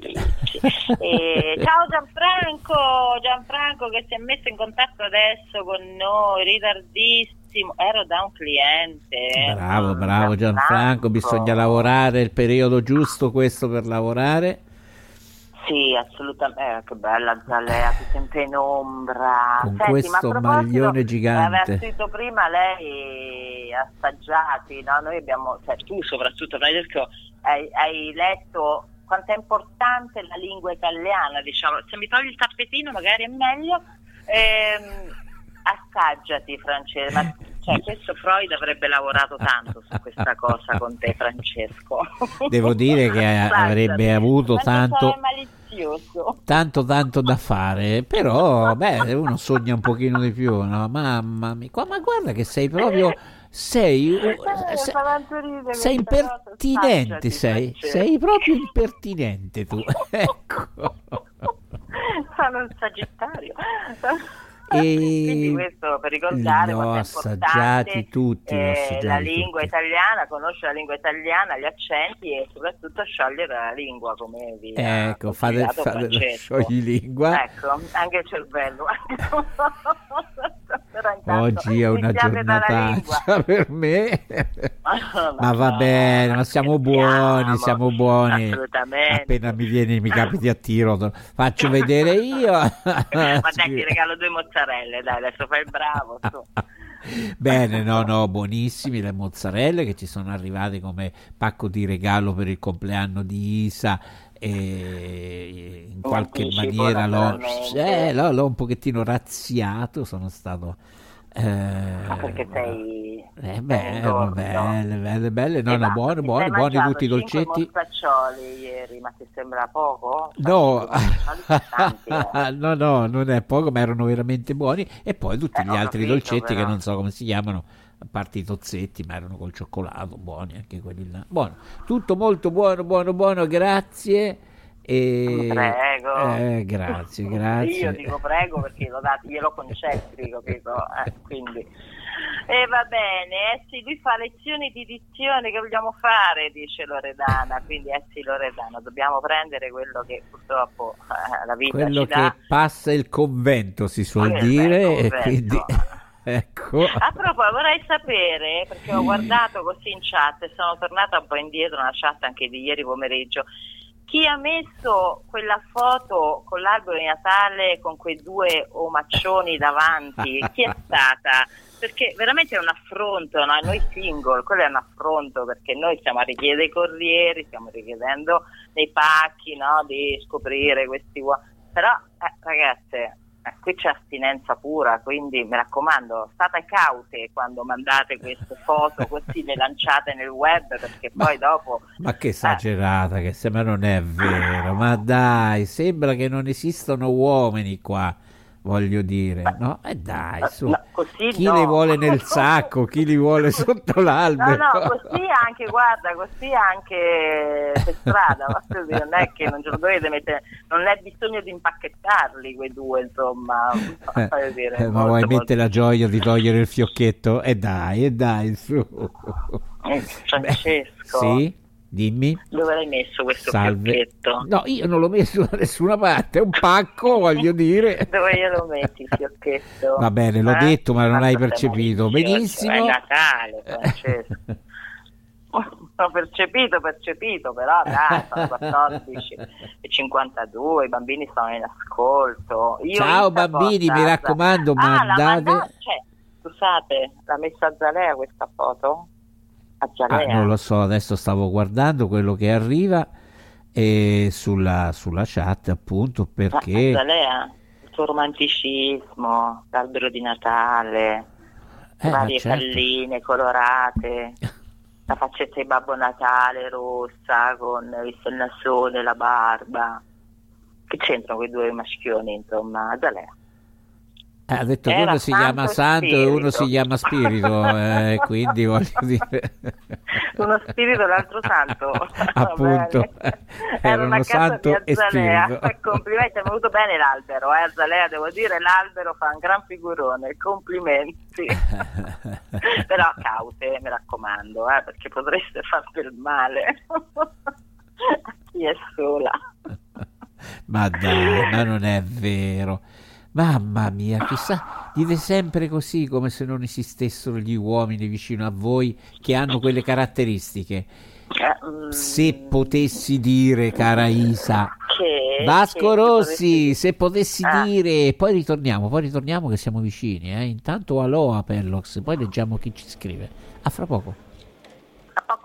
Eh, ciao Gianfranco, Gianfranco che si è messo in contatto adesso con noi, ritardissimo, ero da un cliente. Bravo, bravo Gianfranco, bisogna lavorare, è il periodo giusto questo per lavorare. Sì, assolutamente, eh, che bella Zalea, tu sempre in ombra. Con Senti, questo ma a proposito, maglione gigante. aveva scritto prima lei assaggiati, no? Noi abbiamo, cioè tu soprattutto Francesco, hai, hai letto quanto è importante la lingua italiana, diciamo. Se mi togli il tappetino magari è meglio. Ehm, assaggiati Francesco, ma cioè, questo Freud avrebbe lavorato tanto su questa cosa con te Francesco. Devo dire che avrebbe avuto Quanto tanto, sei malizioso. tanto tanto da fare, però beh, uno sogna un pochino di più, no? Mamma mia, ma guarda che sei proprio, sei, Eh, sei, fa tanto ridere sei questa cosa. impertinente, Assaggiati, sei, Francesco. sei proprio impertinente tu, ecco. Sono un sagittario. E Quindi questo per ricordare li ho quanto è assaggiati importante, tutti, li ho eh, assaggiati la lingua tutti. italiana, conoscere la lingua italiana, gli accenti e soprattutto sciogliere la lingua come vi ha Ecco, fate, consigliato fate lo Francesco. scioglilingua. Ecco, anche il cervello. Però intanto Oggi è una iniziate dalla giornataccia per me. Ma va no, bene, ma siamo buoni, scherziamo, siamo buoni. assolutamente. Appena mi vieni, mi capiti a tiro, to- faccio vedere io. Ma dai, ti regalo due mozzarelle, dai, adesso fai il bravo. Su. Bene, no, no, buonissimi le mozzarelle che ci sono arrivate come pacco di regalo per il compleanno di Isa. E in qualche anticipo, maniera l'ho, naturalmente. eh, l'ho, l'ho un pochettino razziato, sono stato eh, Ah, perché sei eh, beh, sei ingordo. belle, belle, belle, no, Eh, no, ma buoni, ti buoni, sei buoni mangiato tutti i cinque dolcetti. mostaccioli ieri, ma ti sembra poco? No, Tanti, eh. no, no, non è poco, ma erano veramente buoni. E poi tutti Eh, gli ho altri capito, dolcetti però. che non so come si chiamano, a parte i tozzetti, ma erano col cioccolato, buoni anche quelli là. Buono, tutto molto buono, buono, buono, grazie. E... Prego. Eh, grazie, grazie. Io dico prego perché lo date, glielo concentri, capito? Eh, quindi. E va bene, eh sì, lui fa lezioni di dizione, che vogliamo fare, dice Loredana, quindi eh sì Loredana, dobbiamo prendere quello che purtroppo eh, la vita quello ci dà. che passa il convento, si suol Quello dire, è il e quindi ecco. A proposito, vorrei sapere, perché ho guardato così in chat e sono tornata un po' indietro nella chat anche di ieri pomeriggio, chi ha messo quella foto con l'albero di Natale con quei due omaccioni davanti, chi è stata? Perché veramente è un affronto, no? Noi single, quello è un affronto, perché noi stiamo a richiedere i corrieri, stiamo richiedendo nei pacchi, no? Di scoprire questi uomini, però eh, ragazze, eh, qui c'è astinenza pura, quindi mi raccomando, state caute quando mandate queste foto così, le lanciate nel web, perché ma, poi dopo... Ma che esagerata, eh. che sembra non è vero, ma dai, sembra che non esistono uomini qua. Voglio dire, no? E eh dai, su. No, così chi no. li vuole nel sacco, chi li vuole sotto l'albero. No, no, così anche, guarda, così anche per strada, dire, non è che non ce lo dovete mettere, non è bisogno di impacchettarli quei due, insomma. Eh, dire, eh, ma molto, vuoi molto... mettere la gioia di togliere il fiocchetto? E eh dai, e eh dai, su. Francesco. Beh, sì? Dimmi. Dove l'hai messo questo Salve. fiocchetto? No, io non l'ho messo da nessuna parte, è un pacco, voglio dire. Dove glielo metti il fiocchetto? Va bene, l'ho eh? detto, ma non ma hai percepito. Benissimo. È Natale, Francesco. Ho percepito, percepito, però dai, sono quattordici e cinquantadue, i bambini sono in ascolto. Io Ciao bambini, cosa... mi raccomando, ah, mandate... manda... cioè, scusate, l'ha messa a Zalea questa foto? Ah, non lo so, adesso stavo guardando quello che arriva e sulla, sulla chat, appunto, perché Zalea, il suo romanticismo, l'albero di Natale, eh, varie certo. palline colorate, la faccetta di Babbo Natale rossa con il sonnasone, la barba. Che c'entrano quei due maschioni, insomma, Zalea? Eh, ha detto che Era uno si chiama Santo spirito. e uno si chiama Spirito, eh, quindi voglio dire... Uno spirito e l'altro santo. Appunto, era una erano casa santo di e Azalea. spirito. Complimenti, è venuto bene l'albero, eh, Azalea, devo dire, l'albero fa un gran figurone, complimenti. Però caute, mi raccomando, eh, perché potreste far del male a chi è sola. Ma dai, ma non è vero. Mamma mia, chissà, dite sempre così, come se non esistessero gli uomini vicino a voi che hanno quelle caratteristiche. Se potessi dire, cara Isa, che, Vasco che, Rossi, che se potessi ah. dire, poi ritorniamo, poi ritorniamo che siamo vicini, eh? Intanto aloha Pellox, poi leggiamo chi ci scrive. A fra poco. A poco.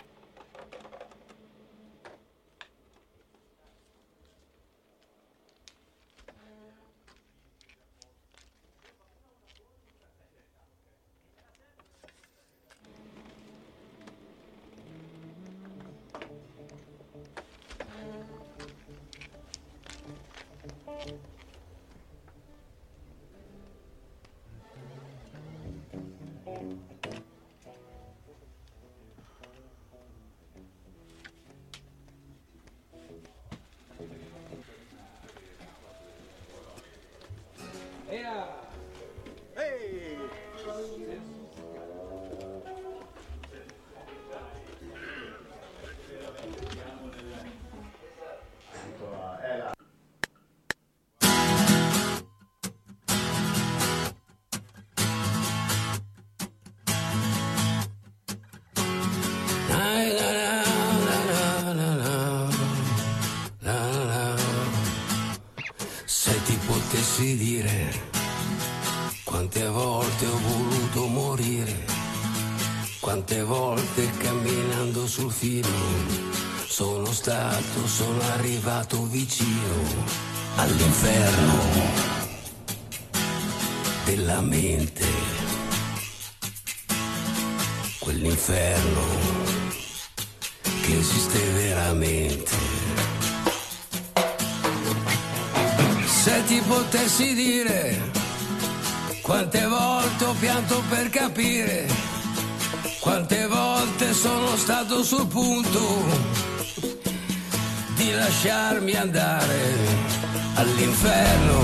Se ti potessi dire quante volte ho voluto morire, quante volte camminando sul filo sono stato, sono arrivato vicino all'inferno della mente, quell'inferno che esiste veramente. Se ti potessi dire quante volte ho pianto per capire, quante volte sono stato sul punto di lasciarmi andare all'inferno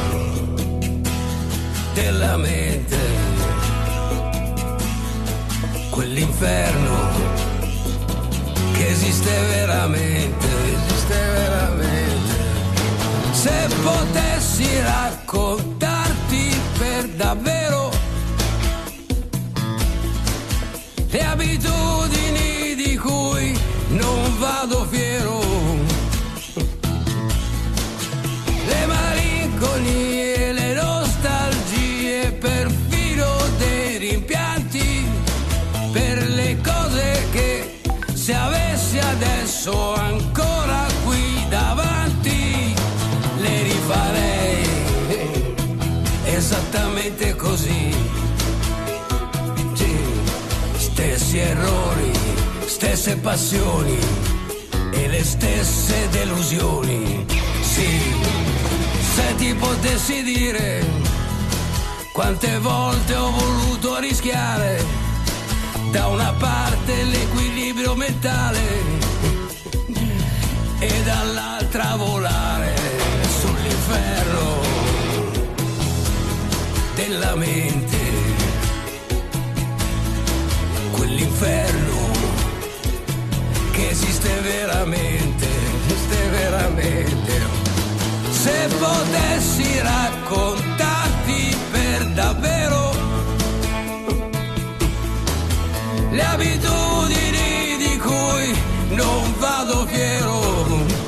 della mente, quell'inferno che esiste veramente, esiste veramente. Se potessi raccontarti per davvero le abitudini di cui non vado fiero, le malinconie, le nostalgie, perfino dei rimpianti per le cose che se avessi adesso ancora qui davanti le rifarei esattamente così. Sì, stessi errori, stesse passioni e le stesse delusioni. Sì, se ti potessi dire quante volte ho voluto rischiare da una parte l'equilibrio mentale e dall'altra volare sull'inferno della mente, quell'inferno che esiste veramente, esiste veramente. Se potessi raccontarti per davvero le abitudini di cui non vado fiero,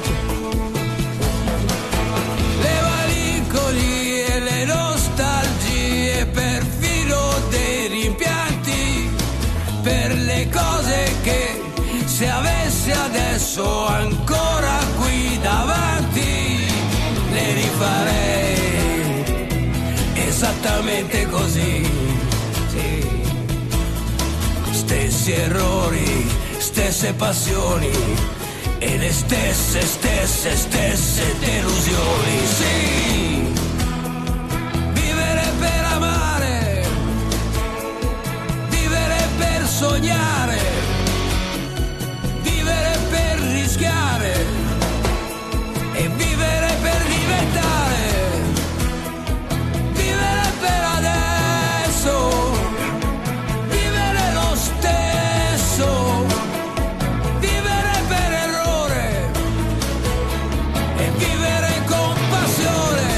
le malinconie, le nostalgie, perfino dei rimpianti per le cose che se avessi adesso ancora qui davanti le rifarei esattamente così. Sì. Stessi errori, stesse passioni e le stesse, stesse, stesse delusioni. Sì, vivere per amare, vivere per sognare, vivere per rischiare e vivere per diventare, vivere per adesso, vivere lo stesso, vivere per errore e vivere con passione,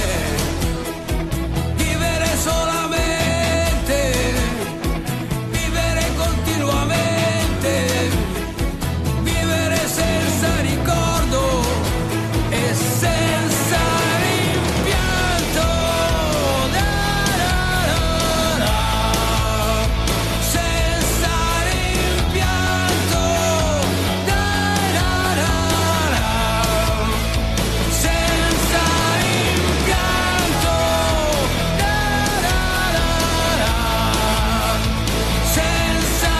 vivere solamente, vivere continuamente, vivere senza ricordo e senza rimpianto. Da, da, da, da. Senza rimpianto. Da, da, da, da. Senza rimpianto. Da, da, da, da. Senza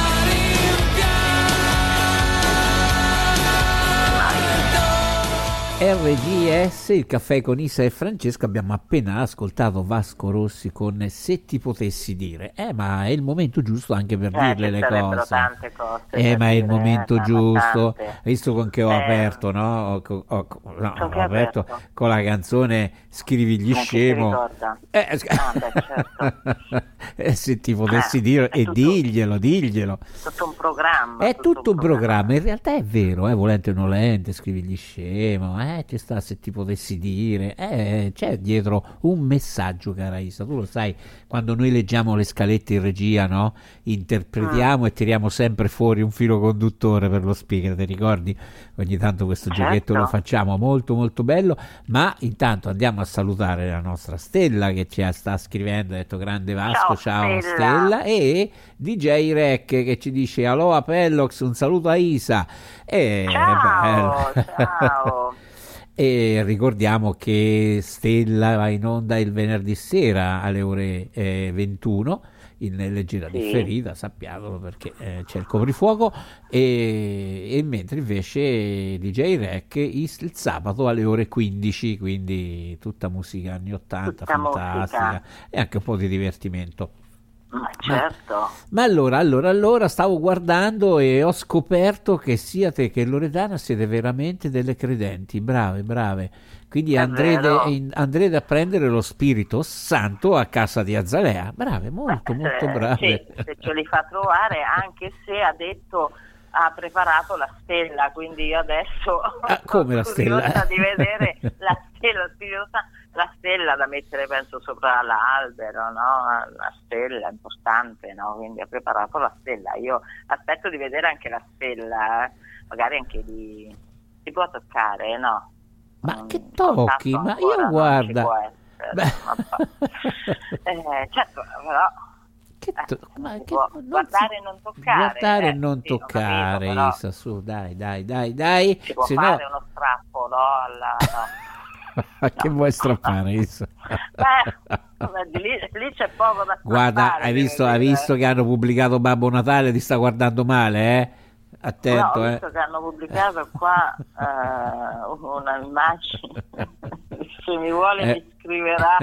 R G S, il caffè con Isa e Francesco. Abbiamo appena ascoltato Vasco Rossi con Se ti potessi dire. Eh, ma è il momento giusto anche per Eh, dirle ci le sarebbero cose. tante cose Eh, da ma è il dire, momento eh, giusto. tante. Visto con che ho Eh. aperto, no? Ho, ho- ho- no, Con che ho hai aperto aperto? con la canzone Scrivigli Ma chi si scemo. ricorda? Eh, sc- Ah, beh, certo. Eh, se ti potessi Eh, dire, è e tutto- diglielo, diglielo. Tutto un programma. È tutto un programma, in realtà è vero, eh, volente o nolente, scrivigli scemo, eh, ci sta Se ti potessi dire, eh, c'è dietro un messaggio, cara Isa, tu lo sai, quando noi leggiamo le scalette in regia, no? Interpretiamo e tiriamo sempre fuori un filo conduttore per lo speaker, ti ricordi? Ogni tanto questo Certo. giochetto lo facciamo, molto molto bello, ma intanto andiamo a salutare la nostra Stella che ci sta scrivendo, ha detto grande Vasco, ciao, Ciao, Stella. Stella, e D J Rec che ci dice aloha Pellox, un saluto a Isa. E, Ciao, bello. ciao. E ricordiamo che Stella va in onda il venerdì sera alle ore eh, ventuno in leggera Sì. differita, sappiatelo perché eh, c'è il coprifuoco, e, e mentre invece D J Rec il, il sabato alle ore quindici, quindi tutta musica anni ottanta, Tutta fantastica, musica. e anche un po' di divertimento. Ma certo. Ma, ma allora, allora, allora stavo guardando e ho scoperto che sia te che Loredana siete veramente delle credenti, brave, brave. Quindi andrete, in, andrete a prendere lo Spirito Santo a casa di Azalea. Brave, molto, molto brave. Sì, se ce li fa trovare, anche se ha detto ha preparato la stella, quindi io adesso ah, come la curiosa stella? di vedere la stella, Spirito Santo, la stella da mettere penso sopra l'albero, no? La stella è importante, no? Quindi ha preparato la stella. Io aspetto di vedere anche la stella, eh? Magari anche di si può toccare, no? Ma che tocchi? Ma io guarda, eh, certo, però che to- eh, ma che può non guardare e si... non toccare, guardare e eh, non sì, toccare, capito, però Isa, su, dai, dai, dai, dai. si può Se fare no... uno strappo, no? Alla, no. che no. vuoi strappare, Isa? Beh, lì, lì c'è poco da strappare. Guarda, hai visto, hai visto che hanno pubblicato Babbo Natale, ti sta guardando male, eh? Attento, no, ho eh. visto che hanno pubblicato qua uh, una immagine. Se mi vuole eh. mi scriverà.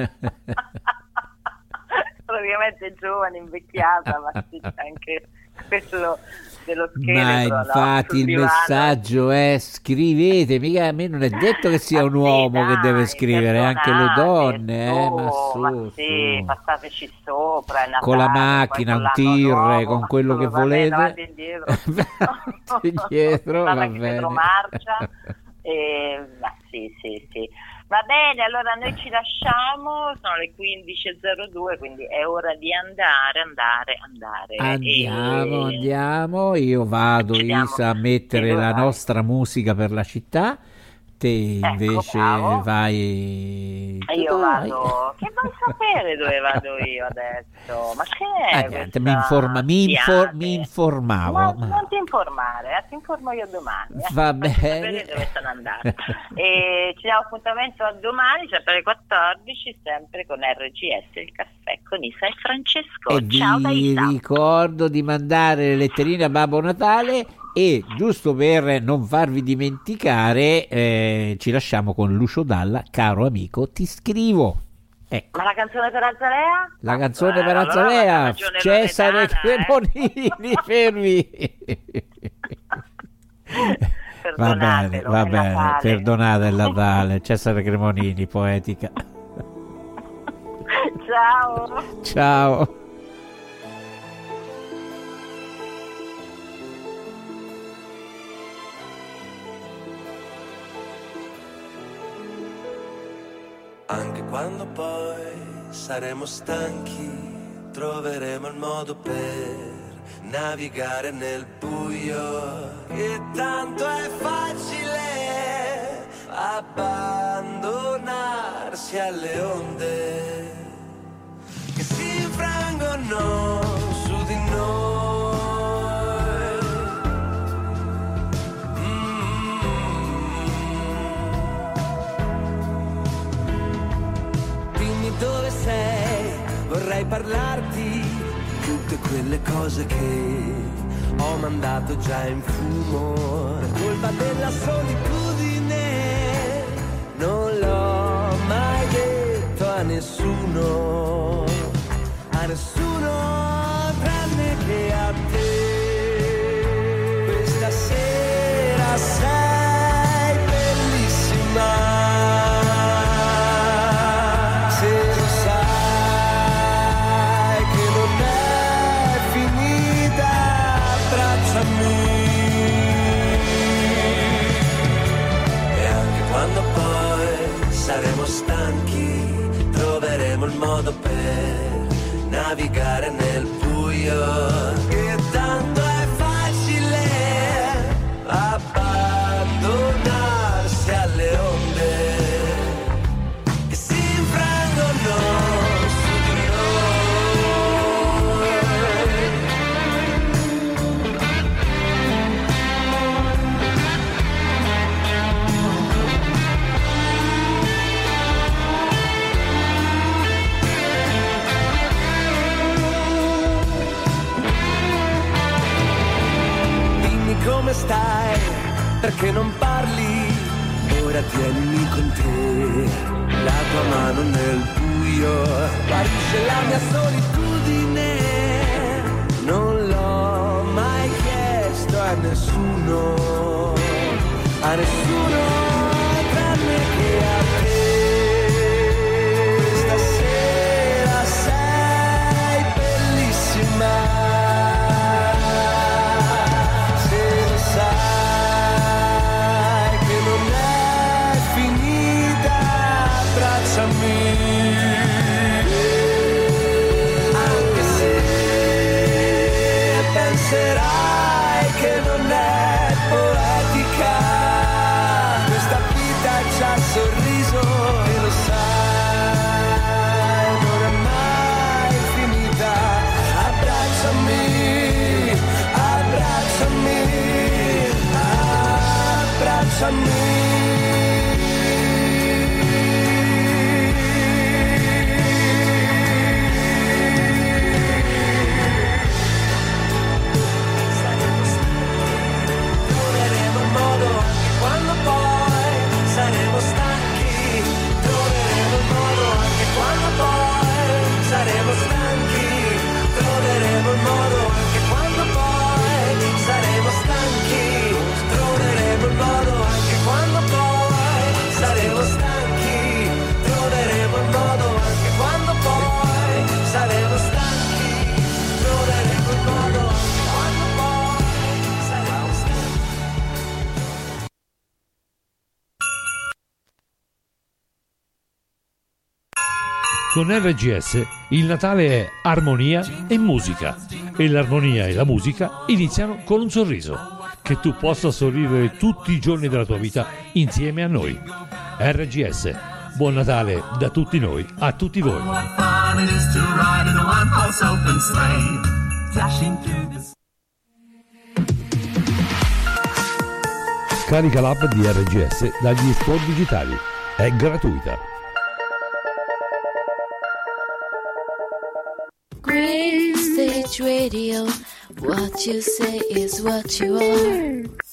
Praticamente giovane, invecchiata, ma sì, c'è anche quello dello scheletro. Ma infatti no? il divano. messaggio è scrivete, mica a me non è detto che sia un Ah, sì, uomo dai, che deve scrivere, anche le donne, su, eh, ma su, ma sì, su. passateci sopra, è Natale, Con la poi macchina, con un l'anno tir, nuovo, con quello che assolutamente, volete. avanti e indietro. Indietro, va Guarda che bene. retromarcia. E, ma sì, sì, sì. Va bene, allora noi ci lasciamo, sono le quindici e zero due, quindi è ora di andare, andare, andare. Andiamo, e... andiamo, io vado Andiamo. Isa a mettere Sì, la vai. nostra musica per la città, te Ecco, invece bravo. vai... E io dove vai? vado, che vuoi sapere dove vado io adesso? Ma che è Ah, niente, questa mi, informa, mi, infor- fiate? mi informavo. Ma ma- non ti informare, eh, ti informo io domani. Eh. Va Faccio sapere bene. dove sono andata. E ci diamo appuntamento a domani, sempre alle quattordici, sempre con R G S, il caffè con Isa e Francesco. E Ciao da vi Isa. ricordo di mandare le letterine a Babbo Natale e giusto per non farvi dimenticare eh, ci lasciamo con Lucio Dalla, caro amico, ti scrivo. Ecco. Ma la canzone per Azalea? La canzone Eh, per allora Azalea, ha ragione Cesare Loredana, Cremonini, fermi. Va bene, Perdonatelo, va è bene, Natale. perdonate il Natale, Cesare Cremonini, poetica. Ciao. Ciao. Anche quando poi saremo stanchi, troveremo il modo per navigare nel buio. E tanto è facile abbandonarsi alle onde che si infrangono su di noi. Dove sei? Vorrei parlarti tutte quelle cose che ho mandato già in fumo. Per colpa della solitudine non l'ho mai detto a nessuno, a nessuno tranne che a te. Questa sera sei bellissima. Saremo stanchi, troveremo il modo per navigare nel buio. E tanto è facile abbandonarsi alle onde che si infrangono su di Come stai? Perché non parli? Ora tienimi con te, la tua mano nel buio, guarisce la mia solitudine. nessuno, a nessuno tranne che a te. Stasera sei bellissima, se lo sai che non è finita, abbracciami. Anche se penserai che non è poetica, questa vita ci ha sorriso e lo sai, non è mai finita. Abbracciami, abbracciami, abbracciami. Saremo stanchi, troveremo il modo anche quando poi saremo stanchi, troveremo il modo anche quando poi saremo stanchi, troveremo il modo anche quando poi saremo stanchi, troveremo il modo anche quando poi saremo stanchi, troveremo il modo anche quando poi saremo stanchi. Con R G S il Natale è armonia e musica, e l'armonia e la musica iniziano con un sorriso. Che tu possa sorridere tutti i giorni della tua vita insieme a noi. R G S, buon Natale da tutti noi a tutti voi. Carica l'app di R G S dagli store digitali. È gratuita. Green Stage Radio, what you say is what you are.